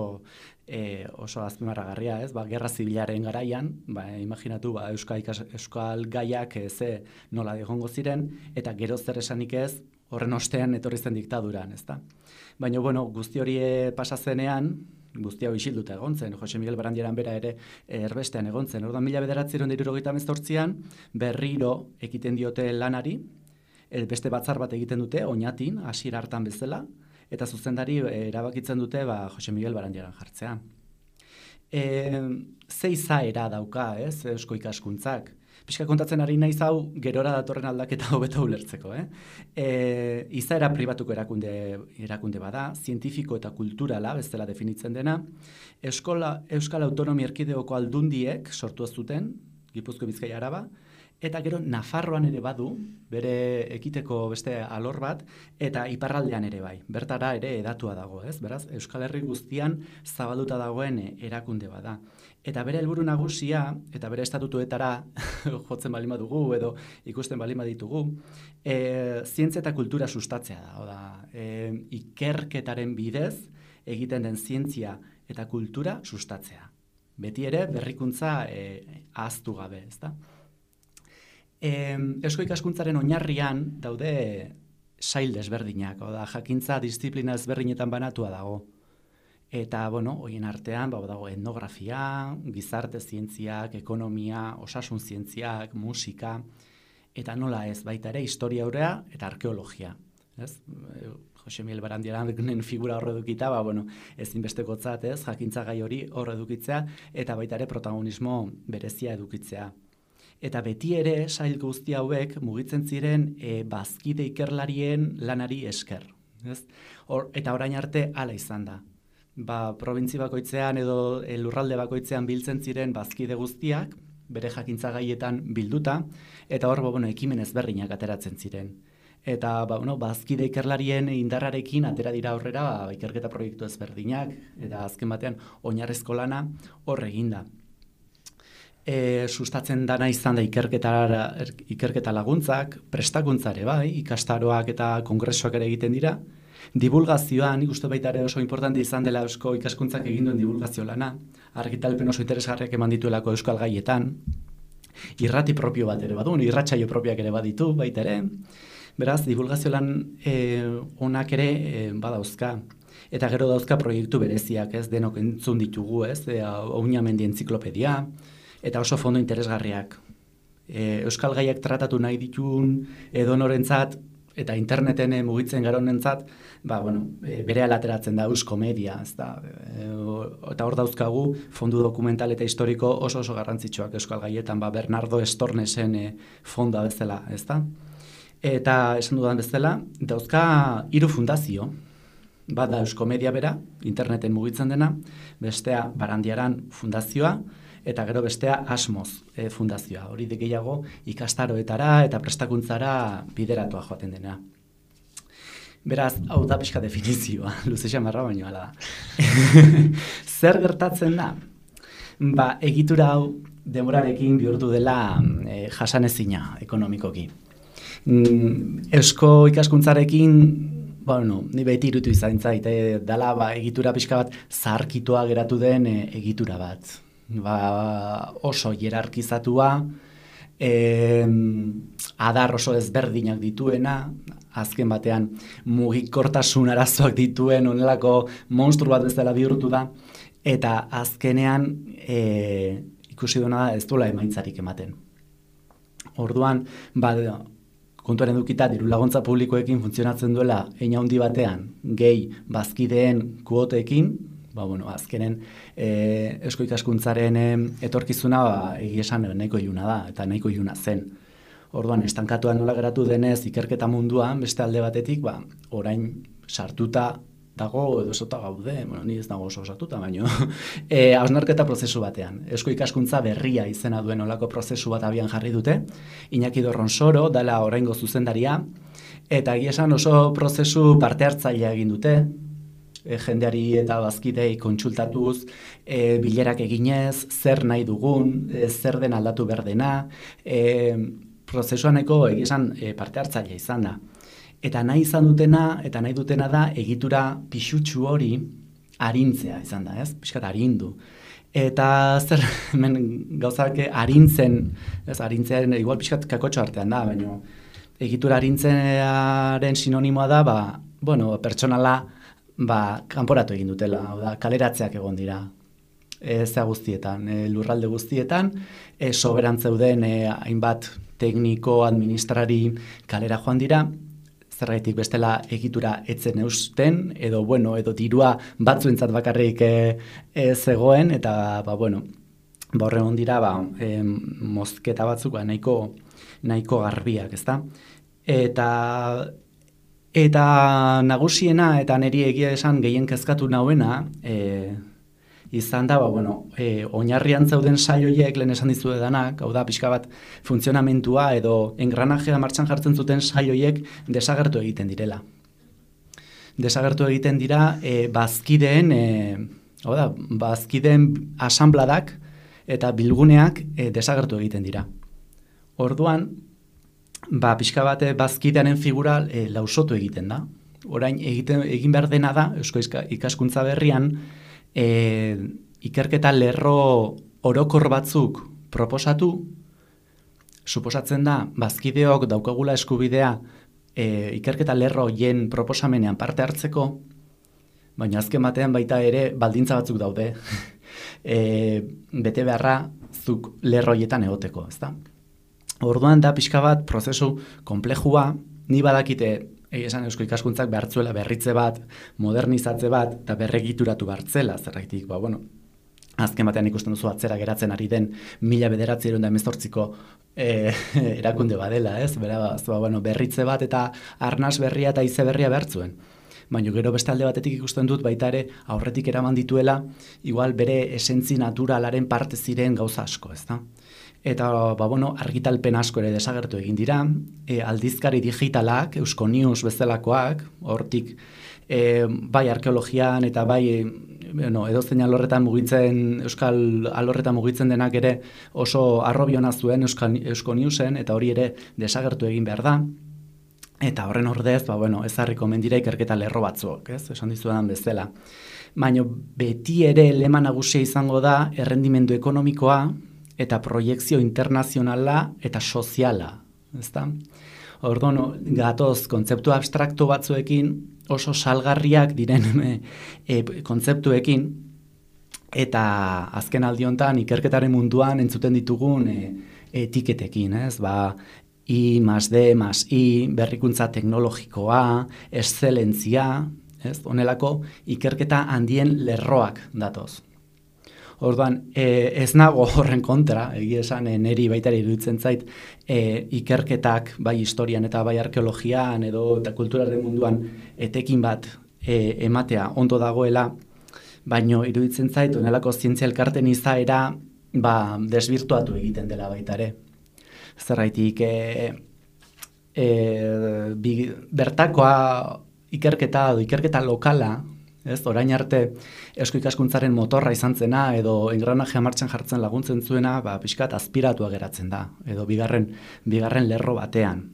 oso azpimarragarria, ez? Gerra zibilaren garaian, imaginatu, euskal gaiak ze nola egongo ziren, eta gero zer esanik ez, horren ostean etorri zen diktaduran, ezta? Baina, guzti hori pasa zenean, guzti hau isilduta egon zen, Jose Miguel Barandiaran bera ere erbestean egon zen. Orduan 1978an berriro ekiten diote lanari, beste batzar bat egiten dute, Oñatin, hasiera hartan bezala, eta zuzendari erabakitzen dute Jose Miguel Barandiaran jartzea. Ze izaera dauka, ez, eusko ikaskuntzak? Pixka kontatzen ari naiz hau, gerora datorren aldaketa hobeto ulertzeko. Izaera pribatuko erakunde bada, zientifiko eta kulturala, bezala definitzen dena, Euskal Autonomia Erkidegoko aldundiek sortu zuten, Gipuzko, Bizkaia, Araba, eta gero Nafarroan ere badu, bere ekiteko beste alor bat, eta iparraldean ere bai. Bertara ere edatua dago, ez? Beraz, Euskal Herri guztian zabalduta dagoen erakunde bada. Eta bere helburu nagusia, eta bere estatutuetara jotzen baldin badugu, edo ikusten baldin baditugu, zientzia eta kultura sustatzea da. Oda, ikerketaren bidez egiten den zientzia eta kultura sustatzea. Beti ere berrikuntza ahaztu gabe, ezta? Eusko ikaskuntzaren oinarrian daude sail desberdinak, oda jakintza disiplina ezberdinetan banatua dago. Eta, horien artean, dago etnografia, gizarte zientziak, ekonomia, osasun zientziak, musika, eta nola ez, baita ere, historia aurea eta arkeologia. Ez? Jose Miguel Barandiaranen figura hor edukita, ezinbestekotzat, ez, jakintza gai hori hor edukitzea, eta baita ere protagonismo berezia edukitzea. Eta beti ere, sail guzti hauek mugitzen ziren bazkide ikerlarien lanari esker. Ez? Eta orain arte hala izan da. Probintzi bakoitzean edo lurralde bakoitzean biltzen ziren bazkide guztiak, bere jakintza gaietan bilduta, eta hor ekimen ezberdinak ateratzen ziren. Eta bazkide ikerlarien indarrarekin atera dira aurrera ikerketa proiektu ezberdinak, eta azken batean oinarrizko lana hor eginda. Sustatzen dana izan da ikerketa laguntzak, prestakuntzare bai, ikastaroak eta kongresuak ere egiten dira. Divulgazioan, nik uste baita ere oso importante izan dela Eusko ikaskuntzak egin duen divulgazio lana, argitalpen oso interesgarriak eman dituelako euskal gaietan, irrati propio bat ere badun, irratsaio propioak ere baditu baita ere. Beraz, divulgazio lan onak ere badauzka. Eta gero dauzka proiektu bereziak, ez, denok entzun ditugu, ez, Oinamendi entziklopedia, eta oso fondo interesgarriak. Euskal gaiak tratatu nahi ditun edonorentzat, eta interneten mugitzen garonentzat, berehala ateratzen da Euskomedia, ezta. Eta hor dauzkagu fondu dokumental eta historiko oso garrantzitsuak euskal gaietan, Bernardo Estornesen fondoa bezala, ezta. Eta esan dudan bezala, dauzka 3 fundazio, da Euskomedia bera, interneten mugitzen dena, bestea Barandiaran fundazioa, eta gero bestea Asmoz fundazioa. Hori de gehiago ikastaroetara eta prestakuntzara bideratua joaten dena. Beraz, hau da pixka definizioa, luze xamarra baino hala da. Zer gertatzen da? Egitura hau denborarekin bihurtu dela jasanezina ekonomikoki. Eusko ikaskuntzarekin, ni beti irutu izan zait, dela egitura pixka bat zaharkitua geratu den egitura bat. Oso hierarkizatua, adar oso ezberdinak dituena, azken batean mugikortasun arazoak dituen onelako monstru bat bezala bihurtu da, eta azkenean ikusi duena da ez duela emaitzarik ematen. Orduan, kontuaren dukita diru laguntza publikoekin funtzionatzen duela hein handi batean, gehi bazkideen kuoteekin, azkenen Eusko ikaskuntzaren etorkizuna egia esan nahiko iluna da, eta nahiko iluna zen. Orduan, estankatuan nola geratu denez ikerketa munduan, beste alde batetik, orain sartuta dago, edo esota gaude, ni ez dago oso sartuta, baino, hausnarketa prozesu batean. Eusko ikaskuntza berria izena duen olako prozesu bat abian jarri dute, Iñaki Dorronsoro, dela oraingo zuzendaria, eta egia esan oso prozesu parte hartzailea egin dute, jendeari eta bazkidei kontsultatuz, bilerak eginez, zer nahi dugun, zer den aldatu behar dena, prozesuaneko egizan parte hartzailea izan da. Eta nahi izan dutena, eta nahi dutena da egitura pixutxu hori arintzea izan da, ez? Pixkat arindu. Eta zer, hemen gauzak arintzen, igual pixkat kakotxo artean da, baina egitura arintzearen sinonimoa da, pertsonala, kanporatu egin dutela, kaleratzeak egon dira, guztietan, lurralde guztietan, soberan zeuden hainbat tekniko, administrari kalera joan dira, zergaitik bestela egitura etzen eusten, edo dirua batzuentzat bakarrik zegoen, eta horren ondira mozketa batzuk nahiko garbiak, ezta? Eta nagusiena, eta niri egia esan gehien kezkatu nauena, izan da, oinarrian zauden saioiek lehen esan dizu edanak, hau da, pixka bat funtzionamentua edo engranajea martxan jartzen zuten saioiek desagertu egiten direla. Desagertu egiten dira bazkideen asanbladak eta bilguneak desagertu egiten dira. Orduan, pixka bat bazkidearen figura lausotu egiten da. Orain egin behar dena da, eusko ikaskuntza berrian, ikerketa lerro orokor batzuk proposatu, suposatzen da, bazkideok daukagula eskubidea ikerketa lerro hoien proposamenean parte hartzeko, baina azken batean baita ere baldintza batzuk daude, bete beharra zuk lerro hoietan egoteko, ezta? Orduan da pixka bat prozesu komplejua, ni badakite esan eusko ikaskuntzak behartzuela berritze bat, modernizatze bat, eta berregituratu behartzela, zerraitik, azken batean ikusten duzu atzera geratzen ari den 1918ko erakunde badela, ez? Beraz, berritze bat eta arnas berria eta ize berria behartzuen. Baina gero beste alde batetik ikusten dut baita ere aurretik eraman dituela, igual bere esentzi naturalaren parte ziren gauza asko, ezta? Eta, argitalpen asko ere desagertu egin dira, aldizkari digitalak, Eusko News bezalakoak, hortik, bai arkeologian eta bai edozein alorretan mugitzen, euskal alorretan mugitzen denak ere oso arrobiona zuen Eusko Newsen, eta hori ere desagertu egin behar da. Eta horren ordez, ezarriko mendira ikerketa lerro batzuk, ez? Esan dizudan bezala. Baina beti ere lema nagusia izango da errendimendu ekonomikoa eta proiekzio internazionala eta soziala, ezta? Orduan, gatoz kontzeptu abstraktu batzuekin oso salgarriak diren kontzeptuekin, eta azken aldiontan ikerketaren munduan entzuten ditugun etiketekin, ez? I+D+I, berrikuntza teknologikoa, eszelentzia, ez? Honelako ikerketa handien lerroak datoz. Orduan, ez nago horren kontra, egia esan niri baita iruditzen zait, ikerketak bai historian eta bai arkeologian edo eta kulturaren munduan etekin bat ematea ondo dagoela, baino iruditzen zait, honelako zientzia elkarten izaera desbirtuatu egiten dela baita ere. Zerraitik, bertakoa ikerketa lokala, ez, orain arte eusko ikaskuntzaren motorra izan zena edo engranajea martxan jartzen laguntzen zuena, pixkat azpiratua geratzen da, edo bigarren lerro batean.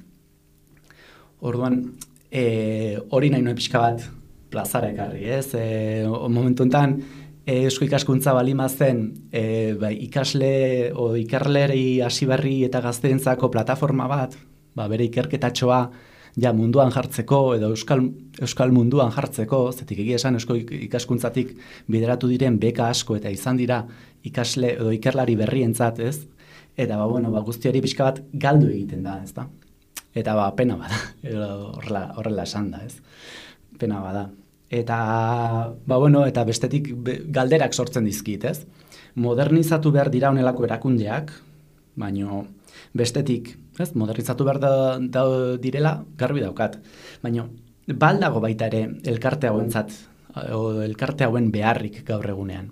Orduan, hori nahi nuen pixka bat plazara ekarri, ez? Momentu enten, eusko ikaskuntza balima zen ikasle o ikerleri hasiberri eta gazteentzako plataforma bat, bere ikerketatxoa munduan jartzeko edo euskal munduan jartzeko, zetik egia esan eusko ikaskuntzatik bideratu diren beka asko eta izan dira ikasle edo ikerlari berrientzat, ez? Eta guzti hori pixka bat galdu egiten da, ezta? Eta pena bada, horrela esan da, ez? Pena bada. Eta, eta bestetik galderak sortzen dizkit, ez? Modernizatu behar dira honelako erakundeak, baino bestetik, ez? Modernizatu behar direla garbi daukat. Baina, baldago baita ere elkarte hauentzat, elkarte hauen beharrik gaur egunean.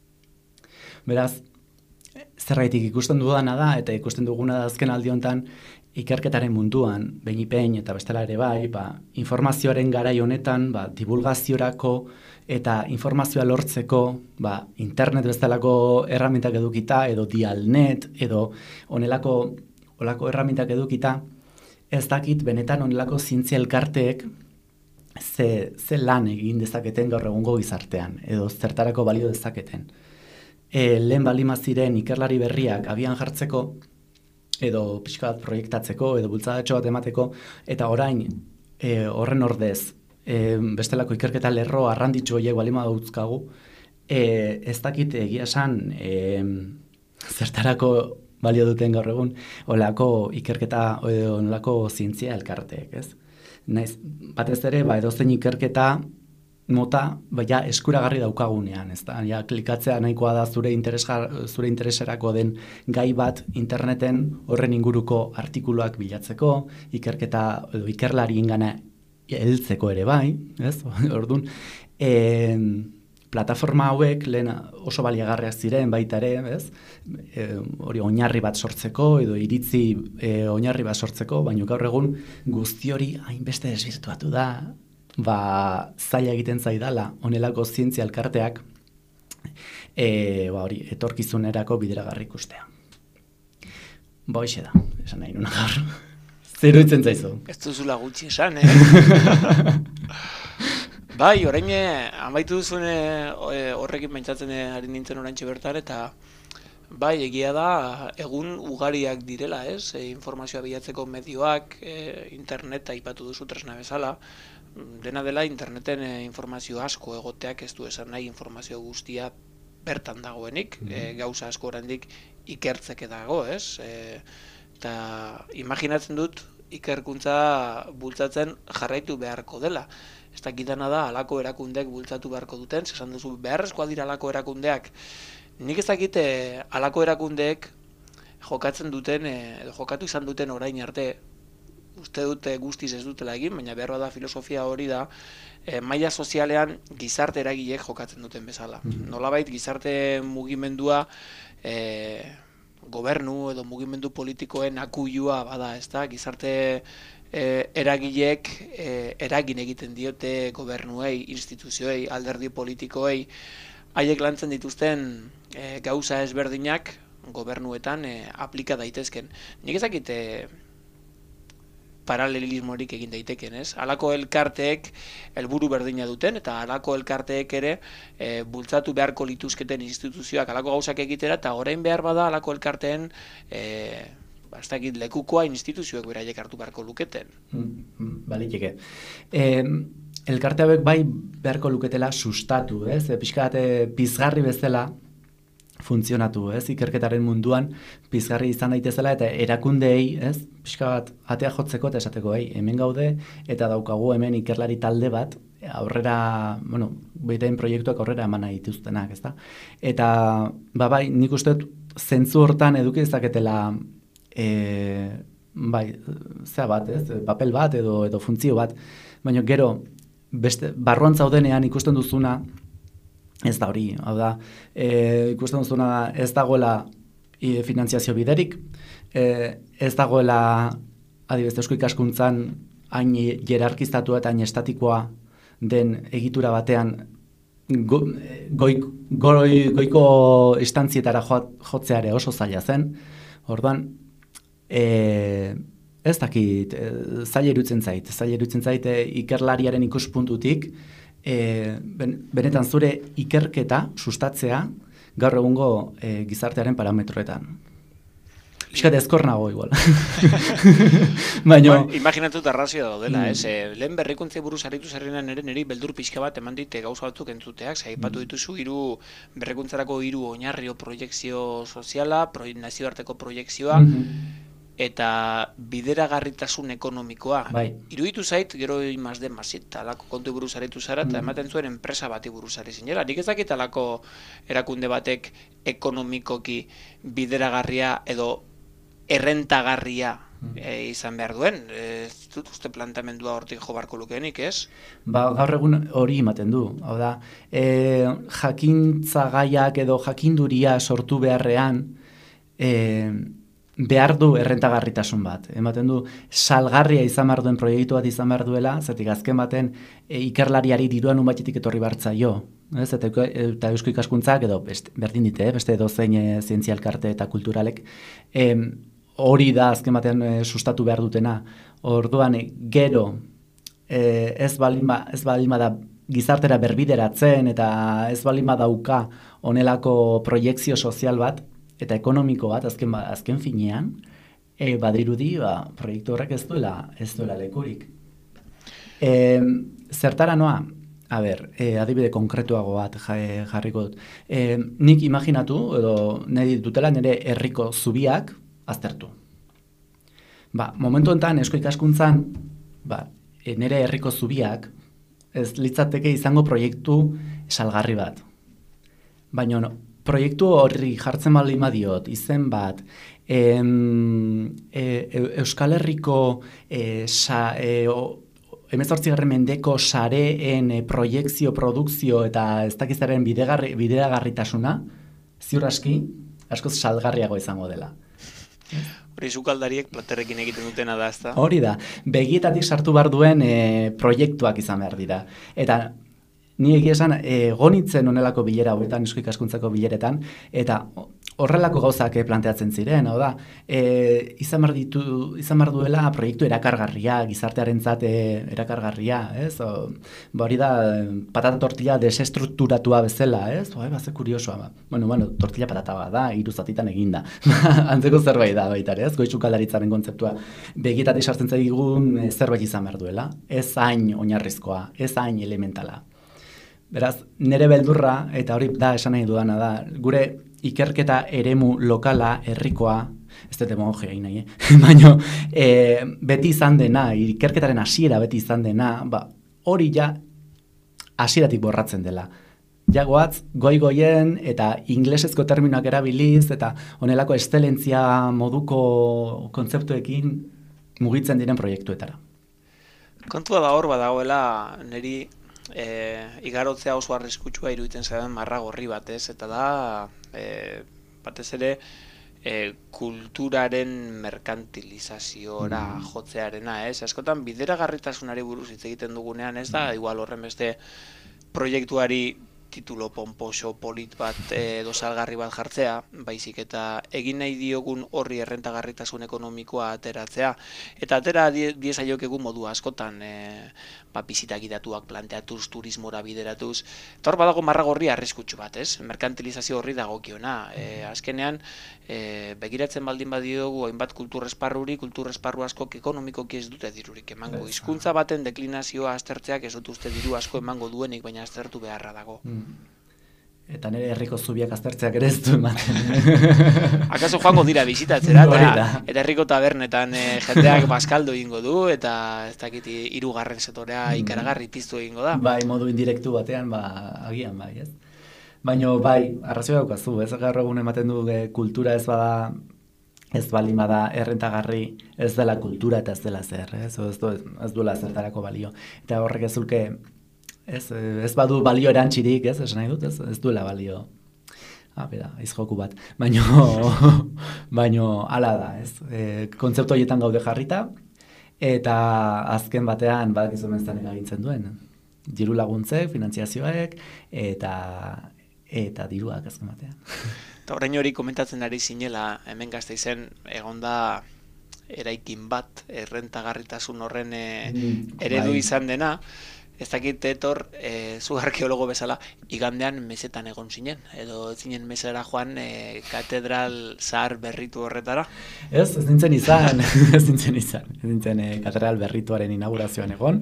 Beraz, zerraitik ikusten dudana da, eta ikusten duguna da azken aldi honetan, ikerketaren munduan, behin eta bestela ere bai, informazioaren garai honetan, divulgaziorako eta informazioa lortzeko, internet bezalako erramintak edukita, edo dialnet, edo olako erramintak edukita, ez dakit benetan onelako zientzia elkarteek ze lan egin dezaketen gaur egungo gizartean, edo zertarako balio dezaketen. Lehen balimaziren ikerlari berriak abian jartzeko, edo pixka bat proiektatzeko, edo bultzadatxo bat emateko, eta orain horren ordez, bestelako ikerketa lerro arranditxo horiek balima dauzkagu, ez dakit egia esan zertarako balio duten gaur egun, olako ikerketa, olako zientzia elkarteek, ez? Naiz, batez ere, edozein ikerketa mota ja eskuragarri daukagunean, ezta? Ja klikatzea nahikoa da zure intereserako den gai bat interneten horren inguruko artikuluak bilatzeko, ikerketa edo ikerlariengana heltzeko ere bai, ez? Orduan, plataforma hauek lehen oso baliagarriak ziren baita ere, ez? Hori oinarri bat sortzeko edo iritzi oinarri bat sortzeko, baina gaur egun guzti hori hainbeste desbirtuatu da, zaila egiten zaidala honelako zientzia elkarteak hori etorkizunerako bideragarri ikustea. Hoxe da, esan nahi nuna gaur. Zer iruditzen zaizu? Ez duzula gutxi esan, Bai, orain amaitu duzuen horrekin pentsatzen ari nintzen oraintxe bertan, eta bai, egia da, egun ugariak direla, ez? Informazioa bilatzeko medioak, internet aipatu duzu tresna bezala, dena dela interneten informazio asko egoteak ez du esan nahi informazio guztia bertan dagoenik, gauza asko oraindik ikertzeke dago, ez? Eta imaginatzen dut ikerkuntza bultzatzen jarraitu beharko dela. Ez dakitana da, halako erakundeak bultzatu beharko duten, esan duzu, beharrezkoa dira halako erakundeak. Nik ez dakite halako erakundeek jokatzen duten, edo jokatu izan duten orain arte, uste dute guztiz ez dutela egin, baina behar da filosofia hori da, maila sozialean gizarte eragileek jokatzen duten bezala. Nolabait gizarte mugimendua gobernu edo mugimendu politikoen akuilua bada, ezta? Gizarte eragileek eragin egiten diote gobernuei, instituzioei, alderdi politikoei, haiek lantzen dituzten gauza ezberdinak gobernuetan aplika daitezken. Nik ezakite paralelismorik egin daiteken, ez? Halako elkarteek helburu berdina duten, eta halako elkarteek ere bultzatu beharko lituzketen instituzioak halako gauzak egitera, eta orain behar bada halako elkarteen ez dakit lekukoa instituzioek beraiek hartu beharko luketen. Baliteke. Elkarte hauek bai beharko luketela sustatu, ez? Pixka bat pizgarri bezala funtzionatu, ez? Ikerketaren munduan pizgarri izan daitezela eta erakundeei, ez? Pixka bat atea jotzeko eta esateko, hemen gaude eta daukagu hemen ikerlari talde bat aurrera, beten proiektuak aurrera eman nahi dituztenak, ezta? Eta bai, nik uste dut zentzu hortan eduki dezaketela zea bat, ez? Papel bat edo funtzio bat, baina gero beste barruan zaudenean ikusten duzuna ez da hori, hau da, ikusten duzuna ez dagoela finantziazio biderik, ez dagoela adibidez Eusko Ikaskuntzan hain jerarkizatu eta hain estatikoa den egitura batean goiko instantzietara jotzeare oso zaila zen. Orduan, ez dakit, zaila iruditzen zait ikerlariaren ikuspuntutik, benetan zure ikerketa sustatzea gaur egungo gizartearen parametroetan. Piskat ezkor nago igual. Baina imaginatu arrazio daudela, ez? Lehen berrikuntzei buruz aritu zarrenan ere niri beldur pixka bat eman dit gauza batzuk entzuteak, aipatu dituzu berrikuntzarako 3 oinarri proiekzio soziala, nazioarteko proiekzioa, eta bideragarritasun ekonomikoa. Iruditu zait, gero I+D+, alako kontu buruz aritu zara, eta ematen zuen enpresa bati buruz ari zinela. Nik ez dakit alako erakunde batek ekonomikoki bideragarria edo errentagarria izan behar duen. Ez dut uste planteamendua hortik jo barko lukeenik, ez? Gaur egun hori ematen du. Hau da, jakintzagaiak edo jakinduria sortu beharrean behar du errentagarritasun bat. Ematen du, salgarria izan behar duen proiektu bat izan behar duela, zertik azken baten ikerlariari diruan unbaitetik etorri bartzaio. Eta Eusko Ikaskuntzak edo berdin dite, beste dozein zientzia elkarte eta kulturalek, hori da azken batean sustatu behar dutena. Orduan, gero, ez balin bada gizartera berbideratzen eta ez balin badauka honelako proiekzio sozial bat, eta ekonomiko bat, azken finean, badirudi, proiektu horrek ez duela lekurik. Zertara noa? Adibide konkretuago bat jarriko dut. Nik imaginatu, edo nahi dutela nire herriko zubiak aztertu. Momentu honetan, Eusko Ikaskuntzan, nire herriko zubiak, ez litzateke izango proiektu salgarri bat. Baina proiektu horri jartzen baldin badiot, izen bat, Euskal Herriko 18. mendeko sareen proiekzio, produkzio eta ez dakizaren bideagarritasuna, ziur aski, askoz salgarriago izango dela. Hori sukaldariek platerrekin egiten dutena da, ezta? Hori da, begietatik sartu behar duen proiektuak izan behar dira. Eta ni egia esan gonitzen honelako bilera hauetan, eusko ikaskuntzako bileretan, eta horrelako gauzak planteatzen ziren, hau da, izan behar duela proiektu erakargarria, gizartearentzat erakargarria, ez? Hori da, patata tortilla desestrukturatua bezala, ez? Ze kuriosoa, bueno, tortilla patata bat da, 3 zatitan eginda. Antzeko zerbait da baita, ez? Goitzukaldaritzaren kontzeptua. Begietatik sartzen zaigun zerbait izan behar duela, ez hain oinarrizkoa, ez hain elementala. Beraz, nire beldurra, eta hori da esan nahi dudana da, gure ikerketa eremu lokala, herrikoa, ez dut demagogia egin nahi, baina beti izan dena, ikerketaren hasiera beti izan dena, hori ja hasieratik borratzen dela. Jagoatz, goien eta inglesezko terminoak erabiliz, eta honelako eszelentzia moduko kontzeptuekin mugitzen diren proiektuetara. Kontua da hor badagoela, niri igarotzea oso arriskutsua iruditzen zaidan marra gorri batez, eta da batez ere kulturaren merkantilizaziora jotzearena, ez? Askotan bideragarritasunari buruz hitz egiten dugunean, ez da igual horren beste proiektuari titulo pomposo polit bat edo salgarri bat jartzea, baizik eta egin nahi diogun horri errentagarritasun ekonomikoa ateratzea. Eta atera diezaiokegu modu askotan, bizitak idatuak planteatuz, turismora bideratuz. Eta hor badago marra gorri arriskutsu bat, ez? Merkantilizazio horri dagokiona. Azkenean, begiratzen baldin badiogu hainbat kultur esparru askok ekonomikoki ez dute dirurik emango. Hizkuntza baten deklinazioa aztertzeak ez dut uste diru asko emango duenik, baina aztertu beharra dago. Eta nire herriko zubiak aztertzeak ere ez du ematen. Akaso joango dira bisitatzera, eta herriko tabernetan jendeak bazkaldu egingo du, eta ez dakit 3. setorea ikaragarri piztu egingo da. Bai, modu indirektu batean, agian bai, ez? Baina bai, arrazioa daukazu, ez gaur egun ematen du kultura ez baldin bada errentagarri, ez dela kultura eta ez dela zer, ez duela zertarako balio. Eta horrek ez dulke, ez badu balio erantzirik, ez nahi dut, ez duela balio. Izjoku bat. Baino hala da, ez? Kontzeptu horietan gaude jarrita, eta azken batean badakizu menzanek agintzen duen. Diru laguntzek, finantziazioek, eta diruak azken batean. Eta horrein hori komentatzen ari zinela, hemen Gasteizen egonda eraikin bat, errentagarritasun horren eredu izan dena. Ez dakit etor, zu arkeologo bezala, igandean mesetan egon zinen, edo zinen mesera joan katedral zahar berritu horretara? Ez nintzen izan, ez nintzen katedral berrituaren inaugurazioan egon.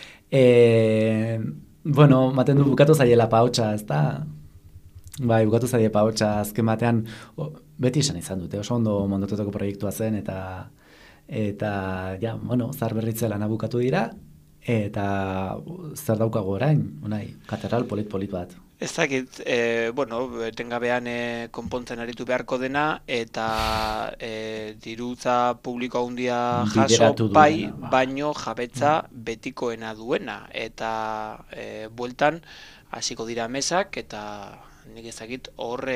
Bueno, maten du bukatu zaiela pautxa, ez da? Bai, bukatu zaile pautxa, azken batean, beti esan izan dute, oso ondo mondotetako proiektua zen, eta zahar berritze lana bukatu dira, eta zer daukago orain, katedral polit bat. Ez dakit, etengabean konpontzen aritu beharko dena, eta dirutza publiko handia jaso baino jabetza betikoena duena, eta bueltan hasiko dira mesak, eta nik ez dakit hor,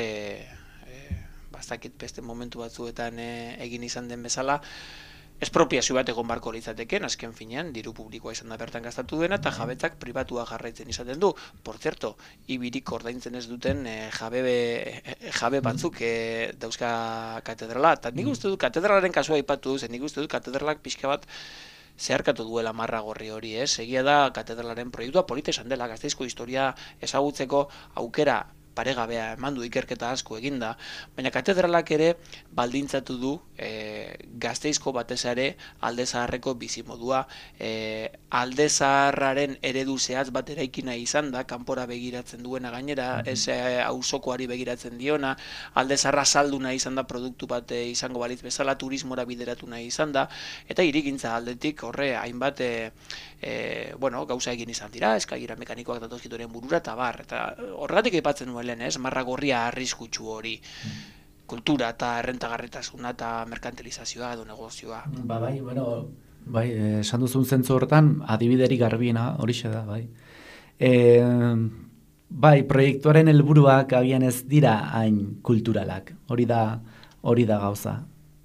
beste momentu batzuetan egin izan den bezala, espropiazio bat egon barko litzateken, azken finean, diru publikoa izan da bertan gastatu duena, eta jabetzak pribatua jarraitzen izaten du. Por zerto, ibirik ordaintzen ez duten jabe batzuk dauzka katedrala. Eta nik uste dut katedralaren kasua aipatu duzen, nik uste dut katedralak pixka bat zeharkatu duela marra gorri hori, ez? Egia da katedralaren proiektua polita izan dela, Gasteizko historia ezagutzeko aukera paregabea eman du, ikerketa asko eginda, baina katedralak ere baldintzatu du Gasteizko batez ere Alde Zaharreko bizimodua. Alde Zaharraren eredu zehatz bat eraikina izan da, kanpora begiratzen duena gainera, ez auzokoari begiratzen diona, Alde Zaharra saldu nahi izan da, produktu bat izango balitz bezala, turismora bideratu nahi izan da, eta hirigintza aldetik horre hainbat gauza egin izan dira, eskailera mekanikoak datozkitoren burura, eta bar, eta horregatik aipatzen nuen lehen, marra gorria arriskutsu hori, kultura eta errentagarritasuna eta merkantilizazioa edo negozioa. Bai, esan duzun zentzu hortan, adibiderik garbiena horixe da, bai. Bai, proiektuaren helburuak agian ez dira hain kulturalak, hori da gauza.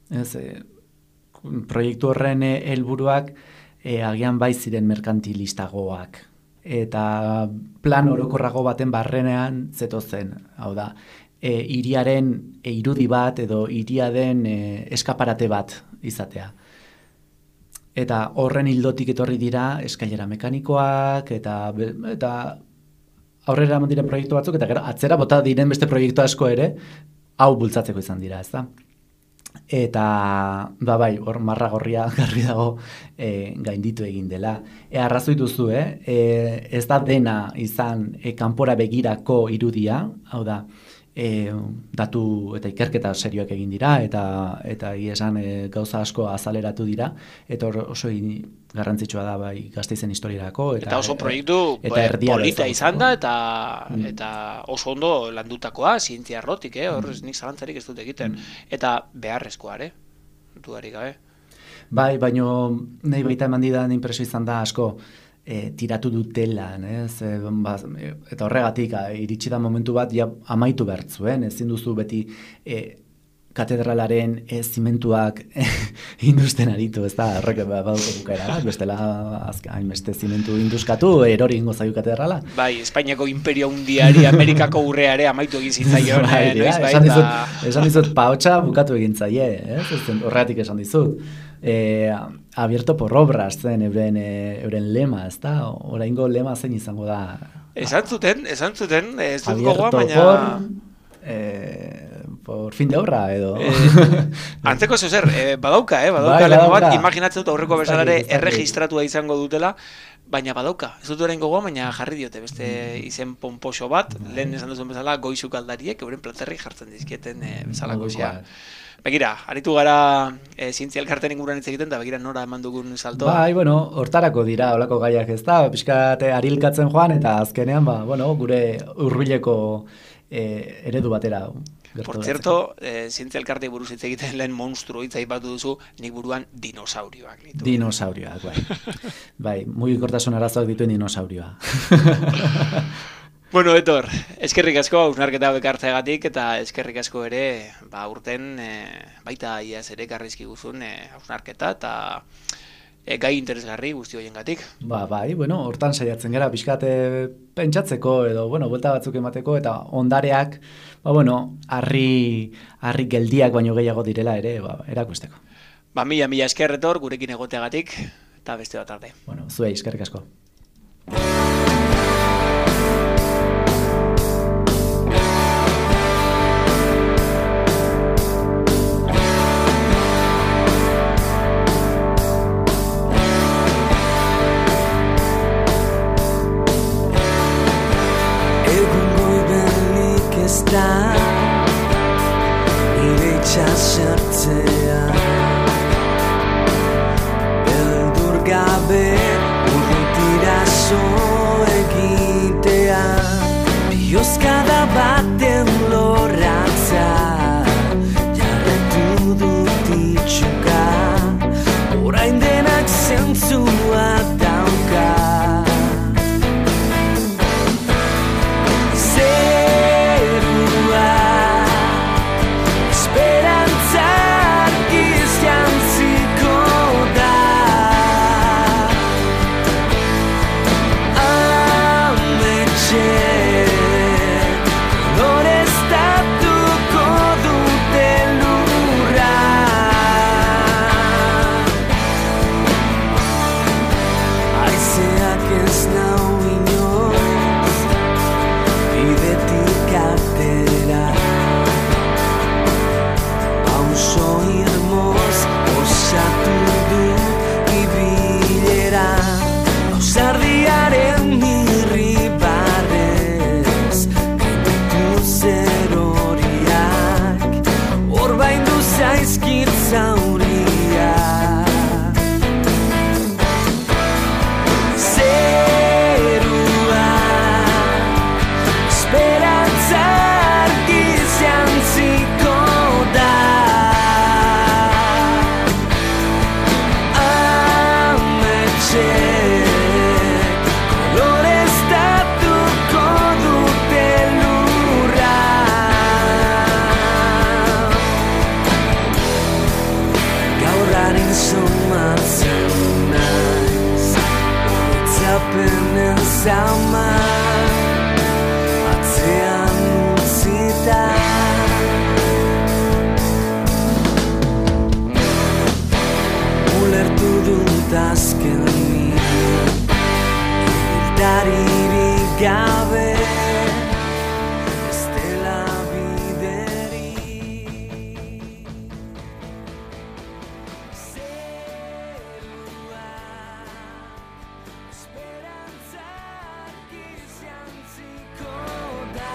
Proiektu horren helburuak agian bai ziren merkantilistagoak, eta plan orokorrago baten barrenean zetozen, hau da, hiriaren irudi bat edo hiria den eskaparate bat izatea. Eta horren ildotik etorri dira eskailera mekanikoak eta aurrera eman diren proiektu batzuk, eta gero atzera bota diren beste proiektu asko ere hau bultzatzeko izan dira, ez da? Eta bai, hor marra gorria garbi dago gainditu egin dela. Arrazoi duzu, ez da dena izan kanpora begirako irudia, hau da, datu eta ikerketa serioak egin dira, eta esan gauza asko azaleratu dira, eta oso garrantzitsua da bai Gasteizen historiarako. Eta oso proiektu polita izan da, eta oso ondo landutakoa, zientzia arlotik, horrez nik zalantzarik ez dut egiten, eta beharrezkoa, dudarik gabe. Bai, baino nahi baita eman didan inpresio izan da asko, tiratu dutela, eta horregatik iritsi da momentu bat ja amaitu behartzuen, ezin duzu beti katedralaren zimentuak industen aritu, ez da, horrek baduko bukaera, bestela hainbeste zimentu induskatu, erori ingo zaio katedrala. Bai, Espainiako imperio hundiari, Amerikako urreare amaitu egin zitzaion, esan dizut paotxa bukatu egin zaie, horregatik esan dizut. Abierto por obras zen euren lema, ez da? Oraingo lema zein izango da? Esan zuten, ez dut gogoa, baina... por fin de obra, edo... Antzeko zer, badauka lema bat, imaginatzen dut aurreko bezalare erregistratua izango dutela, baina badauka, ez dut orain gogoa, baina jarri diote, beste izen pomposo bat, lehen esan duzuen bezala goizuk aldariek, euren platerri jartzen dizkieten bezala goizia. Begira, aritu gara zientzia elkarten inguruan hitz egiten, eta begira nora eman dugun saltoa. Bai, hortarako dira, olako gaiak ez da, pixkate arilkatzen joan, eta azkenean, gure hurbileko eredu batera. Por cierto, zientzia elkartei buruz hitz egiten lehen monstruo hitz aipatu duzu, nik buruan dinosaurioak ditu. Dinosaurioak, bai. Bai, mugikortasun arazoak dituen dinosaurioa. Bueno, Etor, eskerrik asko hausnarketa bekartzeagatik, eta eskerrik asko ere, urten baita iaz ere garrizki guzun hausnarketa, eta gai interesgarri guzti horiengatik. Bai, hortan saiatzen gara, pixkate pentsatzeko edo, buelta batzuk emateko, eta ondareak, harri geldiak baino gehiago direla ere, erakusteko. Mila esker, Etor, gurekin egoteagatik, eta beste bat arte. Zuei, eskerrik asko. Nire itxasertzea beldur gabe urrutira so egitea bihozkada baten lorratza jarretu dut itxuka orain denak zentzua dauka. Oroitzarin somatzen naiz, oroitzapenen zama atzean utzita. Ulertu dut azkenik ibiltaririk gabe ez dela biderik. Zerua esperantzak izantziko da.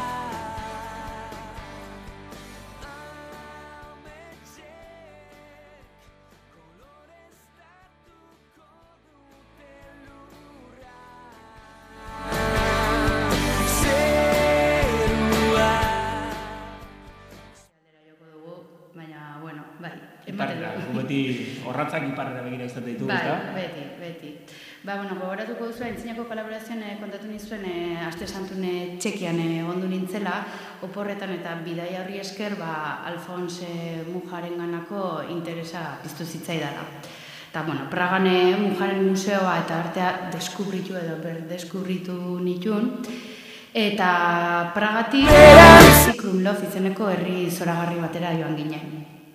Iparrera, beti horratzak iparrera begira izate ditugu, ezta? Bai, beti. Gogoratuko duzu, aintzinako kolaborazioan kontatu nizuen aste santune Txekian egondu nintzela, oporretan eta bidaia horri esker Alfons Mujaren ganako interesa piztu zitzaidala. Eta, Pragan Mujaren museoa eta artea deskubritu edo berdeskubritu nituen, eta Pragatik Krumlov izeneko herri zoragarri batera joan ginen.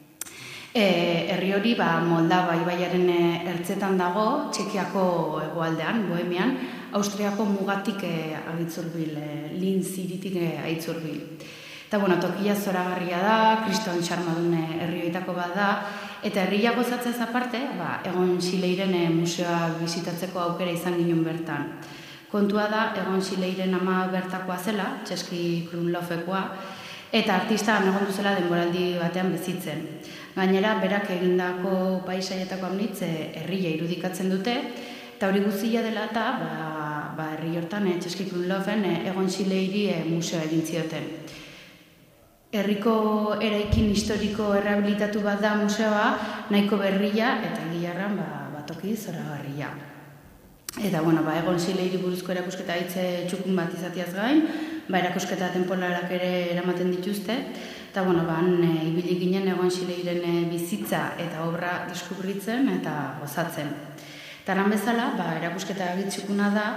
Herri hori Moldava ibaiaren ertzetan dago, Txekiako hegoaldean, Bohemian, Austriako mugatik agitzurbil, Linz hiritik aitzurbil. Eta tokia zoragarria da, kriston xarmadun herri horietako bat da, eta herria gozatzez aparte, Egon Xileiren museoa bisitatzeko aukera izan ginen bertan. Kontua da, Egon Xileiren ama bertakoa zela, Txeski Krumlovekoa, eta artista egon duzela denboraldi batean bizitzen. Gainera, berak egindako paisaietako amnitz herria irudikatzen dute, eta hori guztia dela eta herri hortan Txeski Krumloven Egon Xileiri museoa egin zioten. Herriko eraikin historiko errehabilitatu bat da museoa, nahiko berria eta gilarran toki zoragarria. Eta, Egon Xileiri buruzko erakusketa hitze txukun bat izatiaz gain, erakusketa temporalak ere eramaten dituzte, eta, ibili ginen Egon Xileiren bizitza eta obra deskubritzen eta gozatzen. Eta eran bezala, erakusketa txukuna da,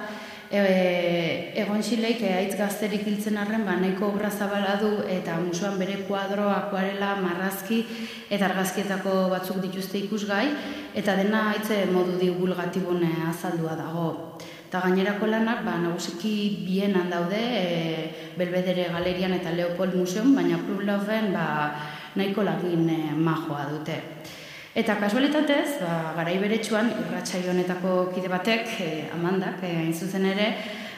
Egon Xileik haitz gazterik hiltzen arren, nahiko obra zabala du eta museoan bere kuadro, akuarela, marrazki eta argazkietako batzuk dituzte ikusgai, eta dena haitze modu divulgatibun azaldua dago. Eta gainerako lanak, nagusiki Bienan daude, Belvedere Galerian eta Leopold Museum, baina Krumloven nahiko lagin majoa dute. Eta kasualitatez, garai beretsuan, irratsaio honetako kide batek, Amandak, hain zuzen ere,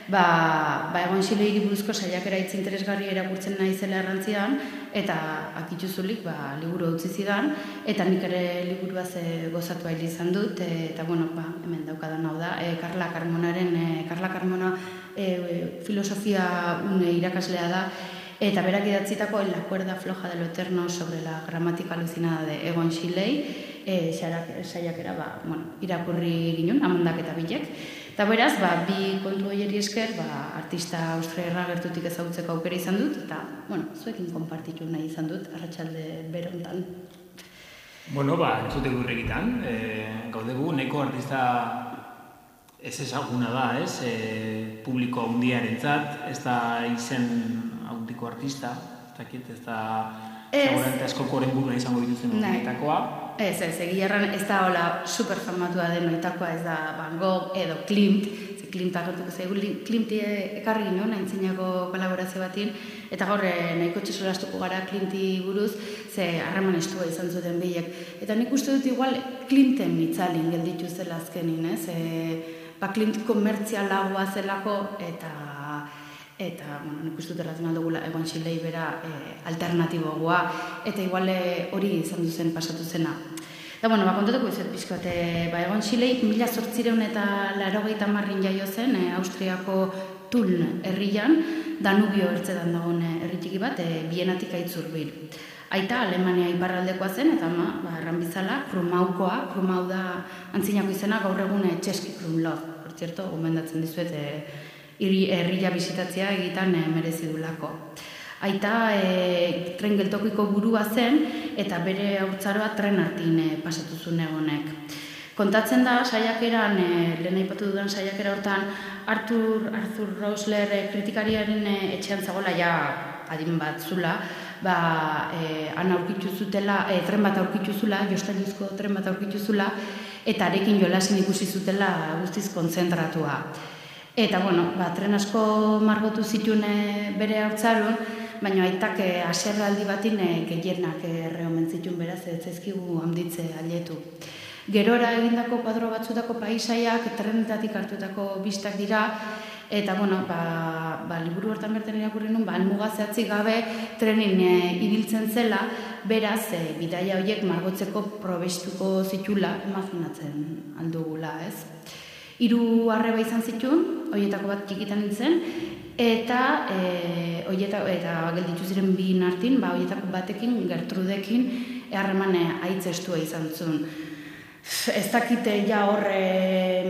Egon Xileiri buruzko saiakera hitz interesgarri erakurtzen nahi zela errantzian, eta akituzulik liburu utzi zidan, eta nik ere liburuaz gozatu haili izan dut, eta hemen daukadan hau da, Carla Carmona filosofia irakaslea da, eta berak idatzitako La cuerda floja de lo eterno sobre la gramática alucinada de Egon Xilei, saiakera irakurri ginen, Amandak eta bilek. Eta beraz, bi kontu horieri esker, artista austriarra gertutik ezagutzeko aukera izan dut, eta, zuekin konpartitu nahi izan dut, arratsalde berontan. Entzuteko irrekitan, gaudegu, nahiko artista ez ezaguna da, ez? Publiko handiarentzat, ez da izen handiko artista, ez da seguramente askokoren burua izango dituzten horietakoa. Ez, egiarran ez da hola superfamatua den horietakoa, ez da Van Gogh edo Klimt, Klimt agertuko zaigu, Klimt ekarri ginen, aintzinako kolaborazio batin, eta gaur nahiko txesolastuko gara Klimti buruz, ze harreman estua izan zuten behiek. Eta nik uste dut igual Klimten itzalin gelditu zela azkenin, ez? Klimt komertzialagoa zelako, eta nik uste dut erratzen aldugula Egon Xilei bera alternatiboagoa, eta igual hori izan duzen pasatu zena. Eta, kontatuko izan pixkoat, Egon Xilei 1880 jaio zen, Austriako Tulln herrian, Danubio ertzetan dagoen herritiki bat, Bienatik aitzurbil. Aita Alemania iparraldekoa zen, eta erran bizala, Krumaukoa, Krumau da antzinako izena, gaur egun Txeski Krumlov. Por cierto, gomendatzen dizuet, herria bisitatzea egitan merezi dulako. Aita tren geltokiko burua zen eta bere haurtzaroa tren hartin pasatu zuen egonek. Kontatzen da saiakeran, lehen aipatu dudan saiakera hortan, Arthur Roessler kritikariaren etxean zagola ja adin bat zula, han aurkitu zutela, tren bat aurkitu zula, jostailuzko tren bat aurkitu zula, eta arekin jolasin ikusi zutela guztiz kontzentratua. Eta, tren asko margotu zituen bere haurtzaroan, baina aitak haserraldi batin gehienak erreomen zituen beraz, ez zaizkigu handitze alietu. Gerora egindako kuadro batzutako paisaiak trenetatik hartutako bistak dira, eta, liburu hortan bertan irakurri nun, helmuga zehatzik gabe trenin ibiltzen zela, beraz, bidaia horiek margotzeko probestuko zitula, imaginatzen aldugula, ez? 3 arreba izan zituen, horietako bat txikitan nintzen, eta gelditu ziren 2 artin, horietako batekin, Gertrudekin, harreman aitzestua izan zuen. Ez dakite ja horre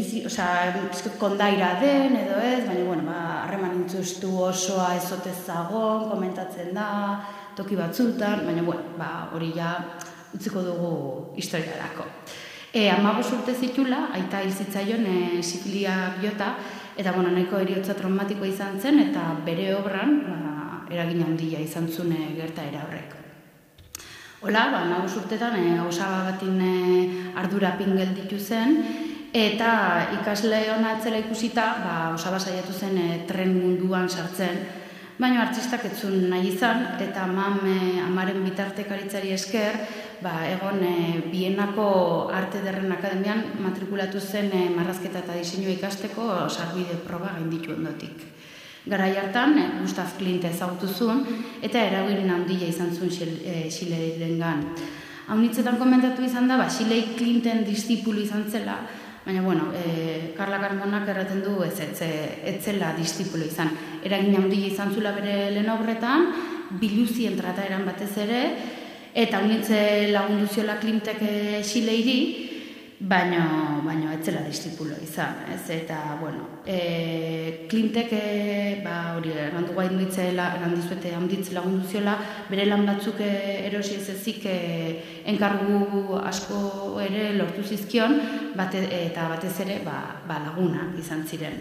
kondaira den edo ez, baina harreman intzustu osoa ezotezagon, komentatzen da, toki batzutan, baina hori ja utziko dugu historiarako. 15 urte zitula, aita hil zitzaion sifilia jota, eta nahiko heriotza traumatikoa izan zen, eta bere obran eragin handia izan zuen gertaera horrek. Hola, 15 urtetan osaba batin ardurapin gelditu zen, eta ikasle hona etzela ikusita, osaba saiatu zen tren munduan sartzen, baina artistak etzun nahi izan, eta amaren bitartekaritzari esker, egon Bienako Arte Ederren Akademian matrikulatu zen marrazketa eta diseinua ikasteko sarbide proba gainditu ondotik. Garai hartan, Gustav Klimt ezagutu zuen, eta eragin handia izan zuen Schillerengan. Haunitzetan komentatu izan da, Schiller Klimten distipulu izan zela, baina, Karla Carmonak erraten du ez zela distipulu izan. Eragin handia izan zula bere lehen obretan, biluzien trataeran batez ere, eta haunitze lagundu ziola Klimtek Schilleri, baina ez zela distipulo izan, ez? Eta, Klimtek, hori, errandugu handitze lagundu ziola, bere lan batzuk erosi ez ezik enkargu asko ere lortu zizkion, eta batez ere laguna izan ziren.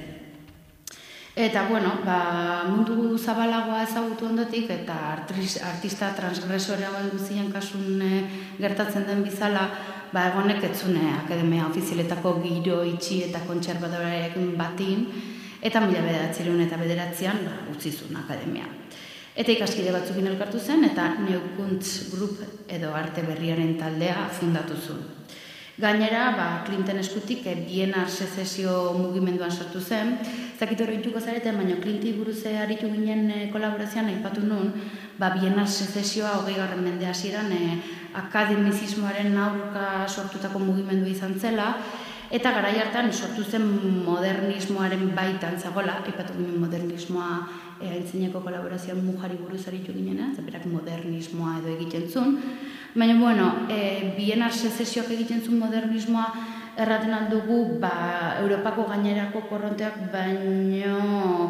Eta, mundu zabalagoa ezagutu ondotik, eta artista transgresore hauen guzien kasun gertatzen den bizala, egonek etzune akademia ofizialetako giro itxi eta kontserbadorekin batin, eta 1909 utzi zuen akademia. Eta ikaskide batzukin elkartu zen, eta Neukunst Group edo arte berriaren taldea fundatu zuen. Gainera, Klimten eskutik Bienar sezesio mugimenduan sartu zen. Zakit horreituko zareten, baina Klimti buruz aritu ginen kolaborazioan aipatu nun, Bienar sezesioa 20. mende hasieran akademizismoaren aurka sortutako mugimendu izan zela, eta garai hartan sortu zen modernismoaren baitan zagola, aipatu ginen modernismoa aintzineko kolaborazioan mujari buruz aritu ginen, berak modernismoa edo egiten zuen. Baina, Bienar sezesioak egiten zuen modernismoa erraten aldugu, Europako gainerako korronteak baino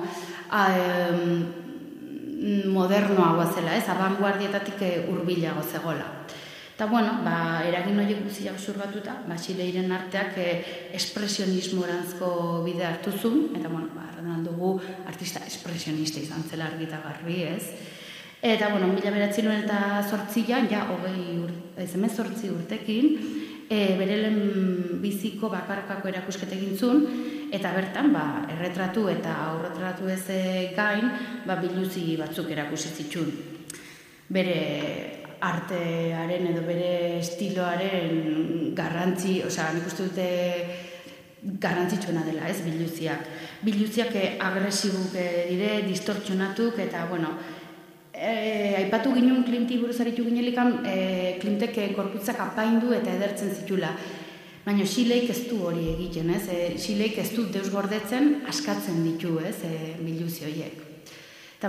modernoagoa zela, ez? Abanguardietatik hurbilago zegola. Eta, eragin horiek guztiak zurgatuta, Schilleiren arteak espresionismoranzko bide hartu zuen, eta, erraten aldugu artista espresionista izan zela argi eta garbi, ez? Eta, 1908an, ja, 18 urtekin, bere lehen biziko bakarkako erakusketa egin zuen, eta bertan, erretratu eta aurretratu ez gain, biluzi batzuk erakusi zituen. Bere artearen edo bere estiloaren garrantzi, nik uste dute garrantzitsuena dela, ez, biluziak. Biluziak agresibuk dire, distortzionatuk, eta, aipatu ginen Klimti buruz aritu ginelikan, Klimtek gorputzak apaindu eta edertzen zitula. Baina Schilleik ez du hori egiten, ez? Schilleik ez du deus gordetzen askatzen ditu, ez, biluzi horiek. Eta,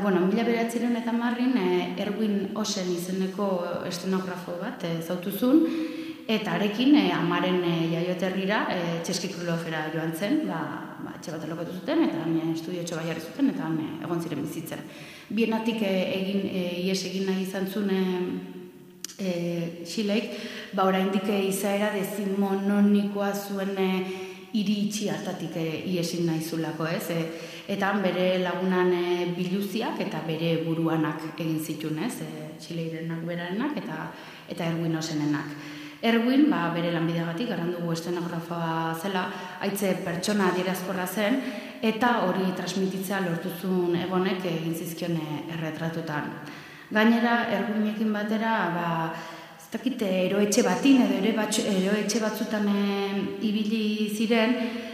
1910 Erwin Osen izeneko estenografo bat zautu zuen, eta arekin amaren jaioterrira Txeski Krulofera joan zen, etxe bat alokatu zuten, eta estudiotxo bai jarri zuten, eta egon ziren bizitzen. Bienatik ies egin nahi izan zuen Xileik, oraindik izaera dezimononikoa zuen hiri itxi hartatik iesin nahi zulako, ez? Eta bere lagunan biluziak eta bere buruanak egin zituen, ez? Xileirenak berarenak eta Erwin Osenenak. Erwin, bere lanbideagatik, garran dugu eszenografoa zela, haitze pertsona adierazkorra zen, eta hori transmititzea lortuzun Egonek egin zizkion erretratutan. Gainera, Erwinekin batera, ez dakit, eroetxe batin edo eroetxe batzutan ibili ziren,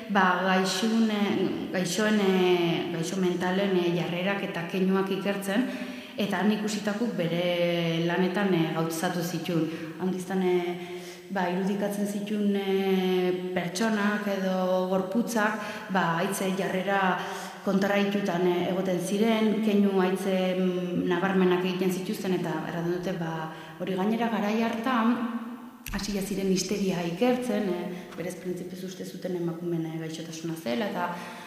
gaixo mentalen jarrerak eta keinuak ikertzen, eta han ikusitakuk bere lanetan gautzatu zituen. Handiztan, irudikatzen zituen pertsonak edo gorputzak, haitze jarrera kontraraitutan egoten ziren, keinu haitze nabarmenak egiten zituzten, eta erraten dute, hori gainera garai hartan, hasia ziren histeria ikertzen, berez printzipioz uste zuten emakumeen gaixotasuna zela, eta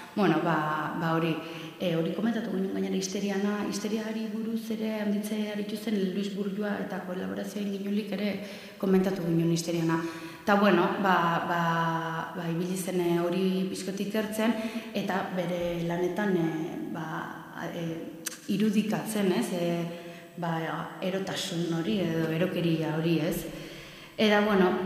hori komentatu ginen gainera histeriari buruz ere handitze aritu zen Luis Burjua eta kolaborazioa ginulik ere komentatu ginen histeriana. Eta ibili zen hori pixkotik ikertzen, eta bere lanetan irudikatzen, ez? Erotasun hori edo erokeria hori, ez? Eta,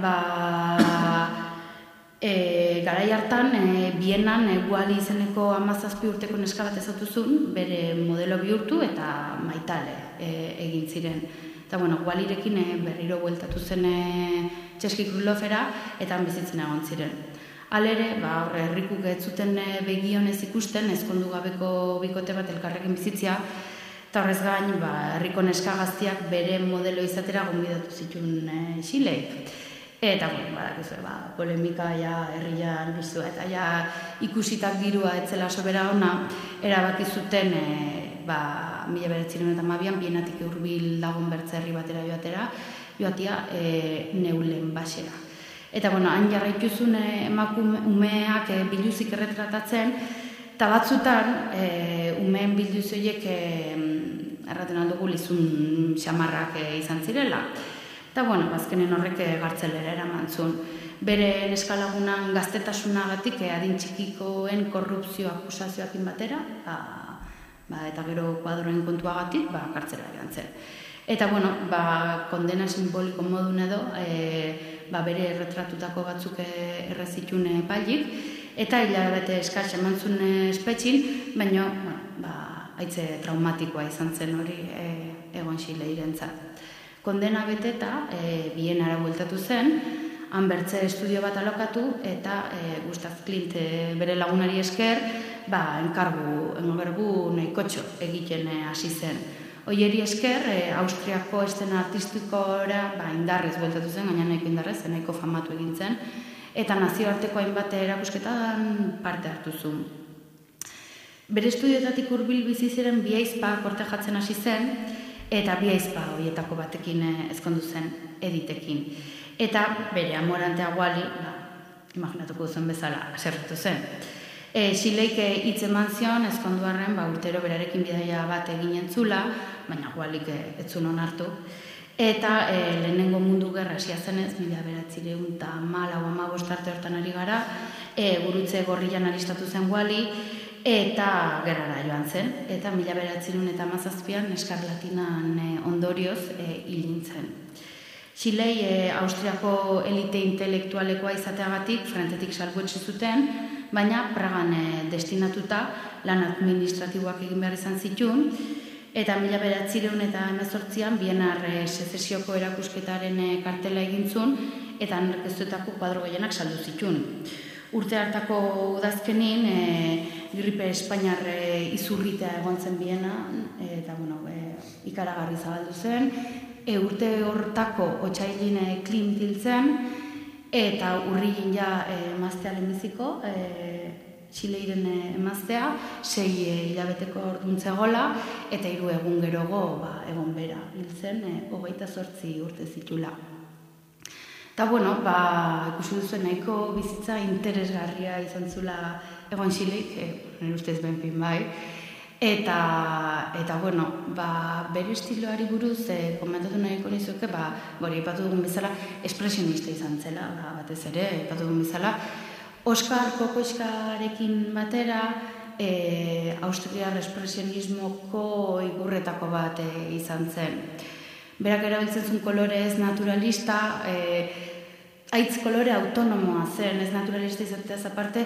garai hartan, Bienan, Guali izeneko 17 urteko neska bat ezatuzun, bere modelo bihurtu eta maitale egin ziren. Eta, Gualirekin berriro bueltatu zen Txeski Krulofera, eta bizitzen egon ziren. Halere, herrikuk ez zuten begionez ikusten, ezkondu gabeko bikote bat elkarrekin bizitzia, eta horrez gain, herriko neska gaztiak bere modelo izatera gonbidatu zituen Xileik. Eta, polemika herria albizua, eta ikusitak dirua etzela sobera ona, erabaki zuten, 1912an, Bienatik hurbil dagoen bertze herri batera joatia Neulen basera. Eta, han jarraituzun emakumeak biluzik erretratatzen, eta batzutan, umeen bilduzoiek erraten aldugu lizun xamarrak izan zirela. Eta, azkenen horrek gartzelera eraman zuen. Bere neskalagunan gaztetasunagatik adin txikikoen korrupzio akusazioakin batera, eta gero kuadroen kontuagatik, gartzela joan zen. Eta, kondena simboliko modun edo, bere erretratutako batzuk errezitun epailik, eta hilabete eskaz eman zuen espetxin, baina, haitze traumatikoa izan zen hori Egon Xileirentzat. Kondena beteta, Bienara bueltatu zen, han bertze estudio bat alokatu, eta Gustav Klimt bere lagunari esker, enkargu nahikotxo egiten hasi zen. Hoieri esker, Austriako eszena artistikora indarrez bueltatu zen, gaina nahiko indarrez, nahiko famatu egin zen, eta nazioarteko hainbat erakusketan parte hartu zuen. Bere estudioetatik hurbil bizi ziren bi ahizpa kortejatzen hasi zen, eta bi ahizpa horietako batekin ezkondu zen, Editekin. Eta bere amorantea Guali, imaginatuko duzen bezala, aserretu zen. Xileik hitz eman zion, ezkonduarren, urtero berarekin bidaia bat eginen zula, baina Gualik ez zuen onartu. Eta lehenengo mundu gerra hasia zenez, 1914 arte hortan ari gara, gurutze gorrian aristatu zen Guali, eta gerrara joan zen. Eta 1917an eskarlatinan ondorioz hilintzen. Xilei Austriako elite intelektualekoa izateagatik frentetik salbuetsi zuten, baina Pragan destinatuta lan administratiboak egin behar izan zituen, eta 1918an Bienar sezesioko erakusketaren kartela egin zuen, eta aurkeztutako kuadro gehienak saldu zituen. Urte hartako udazkenin, gripe Espainiar izurritea egon zen Bienan, eta ikaragarri zabaldu zen. Urte hortako otsailin Klimt hil zen, eta urrilin emaztea lehenbiziko, Xileiren emaztea, 6 hilabeteko orduntzegola, eta 3 egun gerogo egon bera hil zen, 28 urte zitula. Eta, ikusi duzu nahiko bizitza interesgarria izan zula Egon Xilik, nire ustez benpin bai. Eta bere estiloari buruz komentatu nahiko nizuke, ipatu dugun bezala, espresionista izan zela, batez ere, ipatu dugun bezala. Oskar Kokoschkarekin batera, austriar espresionismoko igurretako bat izan zen. Berak erabiltzen zuen kolore ez naturalista, haitz kolore autonomoa zen, ez naturalista izateaz aparte,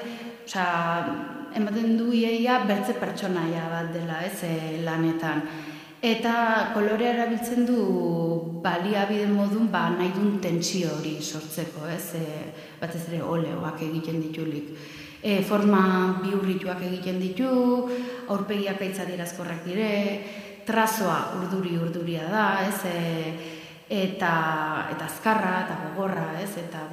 ematen du iaia bertze pertsonaia bat dela, lanetan. Eta kolorea erabiltzen du baliabide modun nahi duen tentsio hori sortzeko, batez ere oleoak egiten ditulik. Forma bihurrituak egiten ditu, aurpegiak aitzadierazkorrak dire, trazoa urduria da, eta azkarra eta gogorra, eta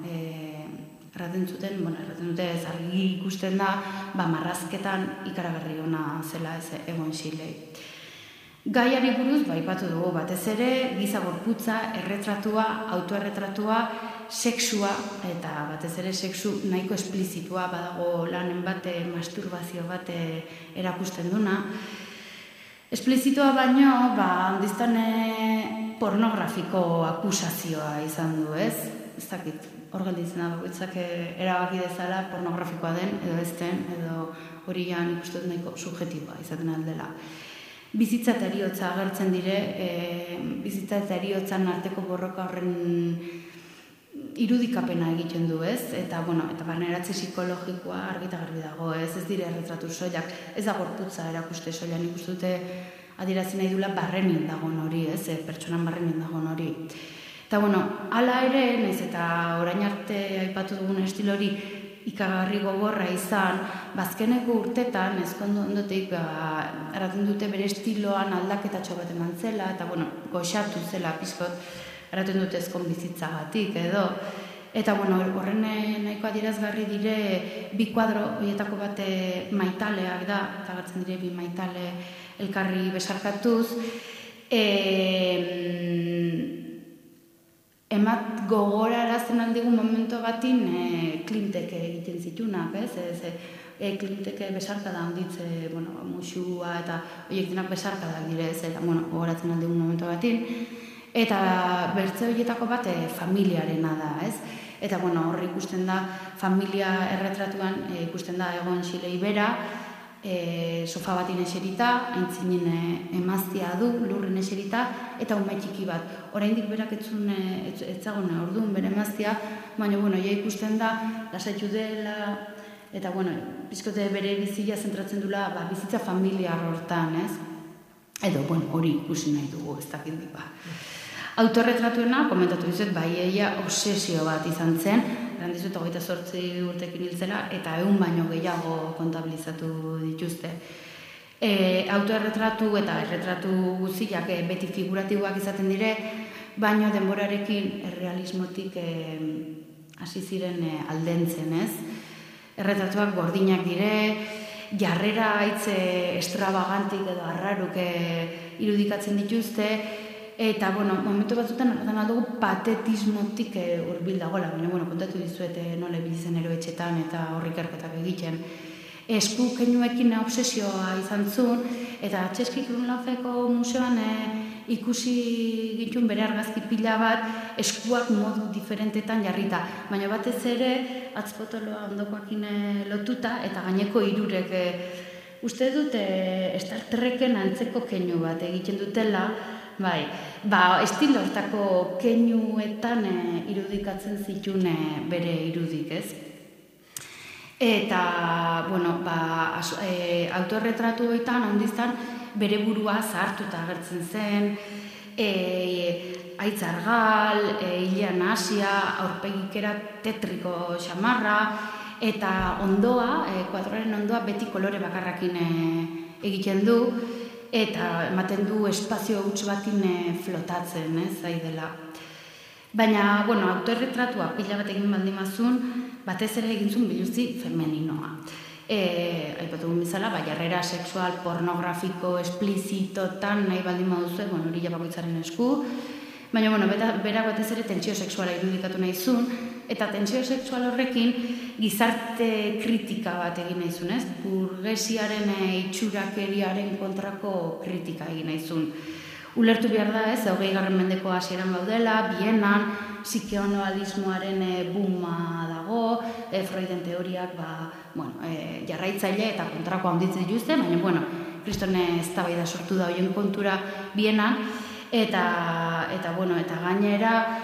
erraten dute ez argi ikusten da, marrazketan ikaragarri ona zela Egon Xilek. Gaiari buruz, ipatu dugu batez ere, giza gorputza, erretratua, autoerretratua, sexua, eta batez ere sexu nahiko esplizitua, badago lanen bat, masturbazio bat erakusten duna. Esplizitua baino, handiztan pornografiko akusazioa izan du, ez? Ez dakit, hor gelditzen da bakoitzak erabaki dezala pornografikoa den, edo ez den, edo hori ikustut nahiko subjetiboa izaten aldela. Bizitza eta eriotza agertzen dire, bizitza eta eriotzan arteko borroka horren irudikapena egiten du, ez? Eta barneratze psikologikoa argita garbi dago, ez dire erretratu soilak, ez da gorputza erakuste soilan ikustu dute adierazi nahi dula barrenin dagoen hori, ez? Pertsonan barrenin dagoen hori. Eta hala ere, naiz eta orain arte aipatu dugun estilo hori ikagarri gogorra izan, bazkeneko urtetan, ezkondu ondotik, erraten dute bere estiloan aldaketatxo bat eman zela, eta goxatu zela pizkot, erraten dute ezkon bizitzagatik edo. Eta horren nahiko adierazgarri dire bi kuadro, horietako bat maitaleak da, eta gartzen dire bi maitale elkarri besarkatuz, emat gogorarazten aldigun momentu batin Klimtek egiten zitunak, ez? Klimtek besarkada handitze, musua eta horiek denak besarkadak dire, ez? Eta, gogoratzen aldigun momentu batin. Eta bertze horietako bat familiarena da, ez? Eta, horri ikusten da, familia erretratuan ikusten da Egon Xilek bera, sofa batin eserita, aintzinen emaztia du, lurren eserita, eta ume txiki bat. Oraindik berak etzagun orduan bere emaztia, baina, ja ikusten da, lasaitu dela, eta, pizkote bere bizia zentratzen dula, bizitza familiar hortan, ez? Edo, hori ikusi nahi dugu, ez dakit di, Autorretratuena, komentatu dizut, eia obsesio bat izan zen, eran dizut 28 urtekin hiltzela, eta 100 baino gehiago kontabilizatu dituzte. Autoerretratu eta erretratu guztiak beti figuratiboak izaten dire, baino denborarekin errealismotik hasi ziren aldentzen, ez? Erretratuak gordinak dire, jarrera haitz extravagantik edo arraruk irudikatzen dituzte, eta, momentu batzutan erratan aldugu patetismotik urbil dagoela, baina, kontatu dizuet nola bizitzen eroetxetan eta horrik erketak egiten. Esku keinuekin obsesioa izan zuen, eta Txeski Krumlafeko museoan ikusi gintuen bere argazki pila bat eskuak modu diferentetan jarrita, baina batez ere atzpotoloa ondokoakin lotuta eta gaineko hirurek uste dut Star Treken antzeko keinu bat egiten dutela. Bai, estilo hortako keinuetan irudikatzen zituen bere irudik, ez? Eta, autorretratu hoitan, ondiztan, bere burua zahartuta agertzen zen, haitz argal, hilean asia, aurpegikera tetriko xamarra, eta ondoa, kuadroaren ondoa beti kolore bakarrakin egiten du, eta ematen du espazio huts batin flotatzen, zai dela. Baina, autorretratua pila bat egin baldimazun, batez ere egin zuen biluzi femeninoa. Aipatu bezala, jarrera sexual, pornografiko, esplizitotan nahi baldin baduzu, hori bakoitzaren esku, Baina, bueno, berak batez ere tentsio sexuala irudikatu nahi zuen, eta tentsio sexual horrekin gizarte kritika bat egin nahi zuen, ez? Burgesiaren itxurakeriaren kontrako kritika egin nahi zuen. Ulertu behar da, ez, 20. mendeko hasieran gaudela, Bienan, psikeoanalismoaren booma dago, Freuden teoriak, jarraitzaile eta kontrako handitzen dituzte, baina, kriston eztabaida sortu da horien kontura Bienan, eta gainera,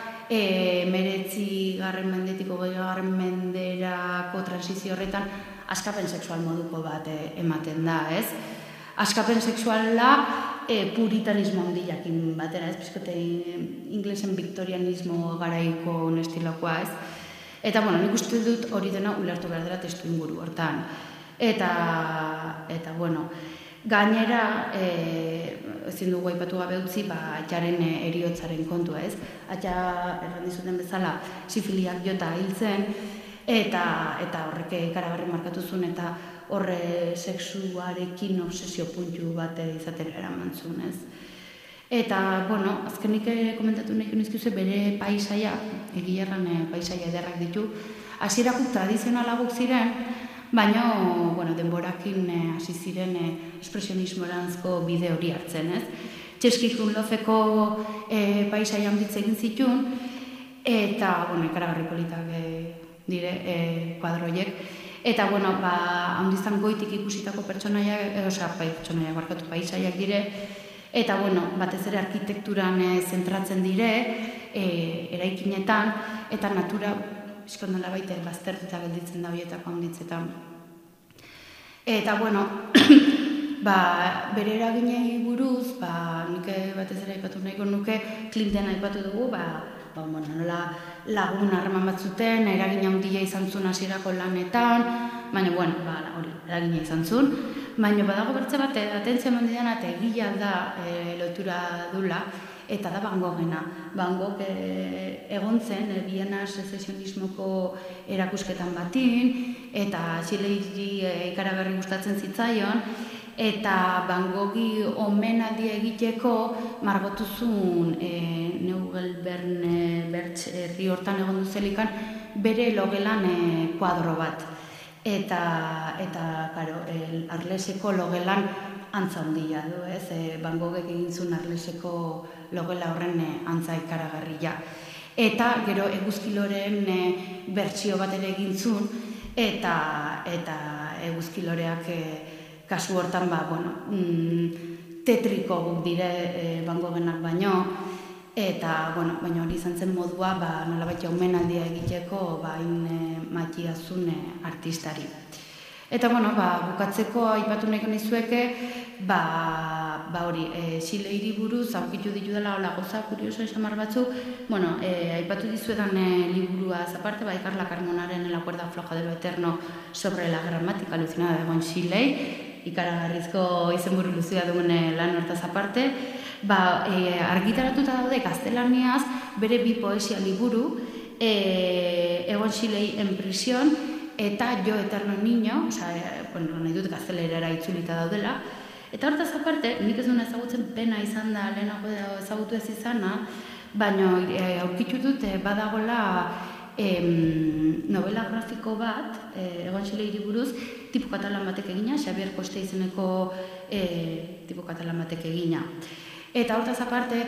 19. mendetik 20. menderako transizio horretan askapen sexual moduko bat ematen da, ez? Askapen sexuala puritanismo handiakin batera, ez? Pizkote inglesen viktorianismo garaiko estilokoa, ez? Eta, nik uste dut hori dena ulertu behar dela testu inguru hortan. Eta gainera, ezin dugu aipatu gabe utzi, atxaren heriotzaren kontua, ez? Atxa, erran dizuten bezala, sifiliak jota hil zen, eta horrek ikaragarri markatu zuen, eta horre sexuarekin obsesio puntu bat izatera eraman zuen, ez? Eta, azkenik komentatu nahiko nizkizu bere paisaia, egilarran paisaia ederrak ditu, hasierakuk tradizionalaguk ziren, baina, denborakin hasi ziren espresionismoranzko bide hori hartzen, ez? Txeski Krumloveko paisaia handitze egin zituen, eta, ikaragarri politak dire kuadroiek. Eta, handizan goitik ikusitako paisaiak dire, eta, batez ere arkitekturan zentratzen dire, eraikinetan, eta natura, eskondala baita, baztertuta gelditzen da horietako handitzetan. Eta, bere eraginei buruz, nik batez ere aipatu nahiko nuke, Clinton aipatu dugu, nola lagun harreman bat zuten, eragina handia izan zuen hasierako lanetan, baina, hori, eragina izan zuen. Baina, badago bertze bat, atentzio eman didana, eta egila da lotura dula, eta da Van Goghena. Van Gogh egon zen, Biena sezesionismoko erakusketan batin, eta Xilei ikaragarri gustatzen zitzaion, eta Van Goghi omenaldia egiteko margotu zuen Neugelbern Bertz herri hortan egon duzelikan bere logelan kuadro bat. Eta Arleseko logelan antza handia du, ez? Van Goghek egin zuen Arleseko logela horren antza ikaragarria. Eta gero eguzkiloreen bertsio bat ere egin zuen, eta eguzkiloreak kasu hortan, tetriko guk dire Van Goghenak baino, eta, baina hori izan zen modua, nolabait omenaldia egiteko, Matiazun artistari. Eta, bukatzeko aipatu nahiko nizueke, hori, Xileiri buruz, aurkitu ditu dela, hola, goza kurioso esamar batzuk, aipatu dizuedan liburuaz aparte, Carla Carmonaren La cuerda floja de lo eterno sobre la gramática alucinada de Egon Xilei, ikaragarrizko izenburu luzea duen lan hortaz aparte, argitaratuta daude gaztelaniaz bere bi poesia liburu, Egon Xilei en prisión, eta Yo eterno niño, nahi dut gaztelerara itzulita daudela, eta hortaz aparte, nik ez duen ezagutzen pena izan da, lehenago ezagutu ez izana, baina aurkitu dut badagola novela grafiko bat, Egon Xileiri buruz, tipo katalan batek egina, Xabier Koste izeneko tipo katalan batek egina. Eta hortaz aparte,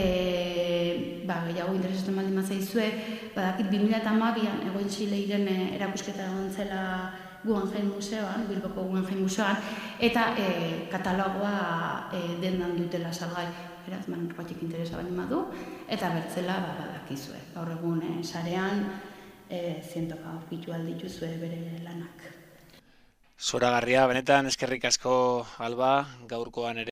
gehiago interesatzen baldin mazaizue, badakit 2012an Egon Xileiren erakusketa egon zela Guggenheim Museoan, Bilboko Guggenheim Museoan, eta katalogoa dendan dutela salgai. Beraz, norbatik interesa baldin badu, eta bertzela badakizue. Gaur egun sarean, zientoka aurkitu aldituzue bere lanak. Zoragarria, benetan eskerrik asko, Alba, gaurkoan ere.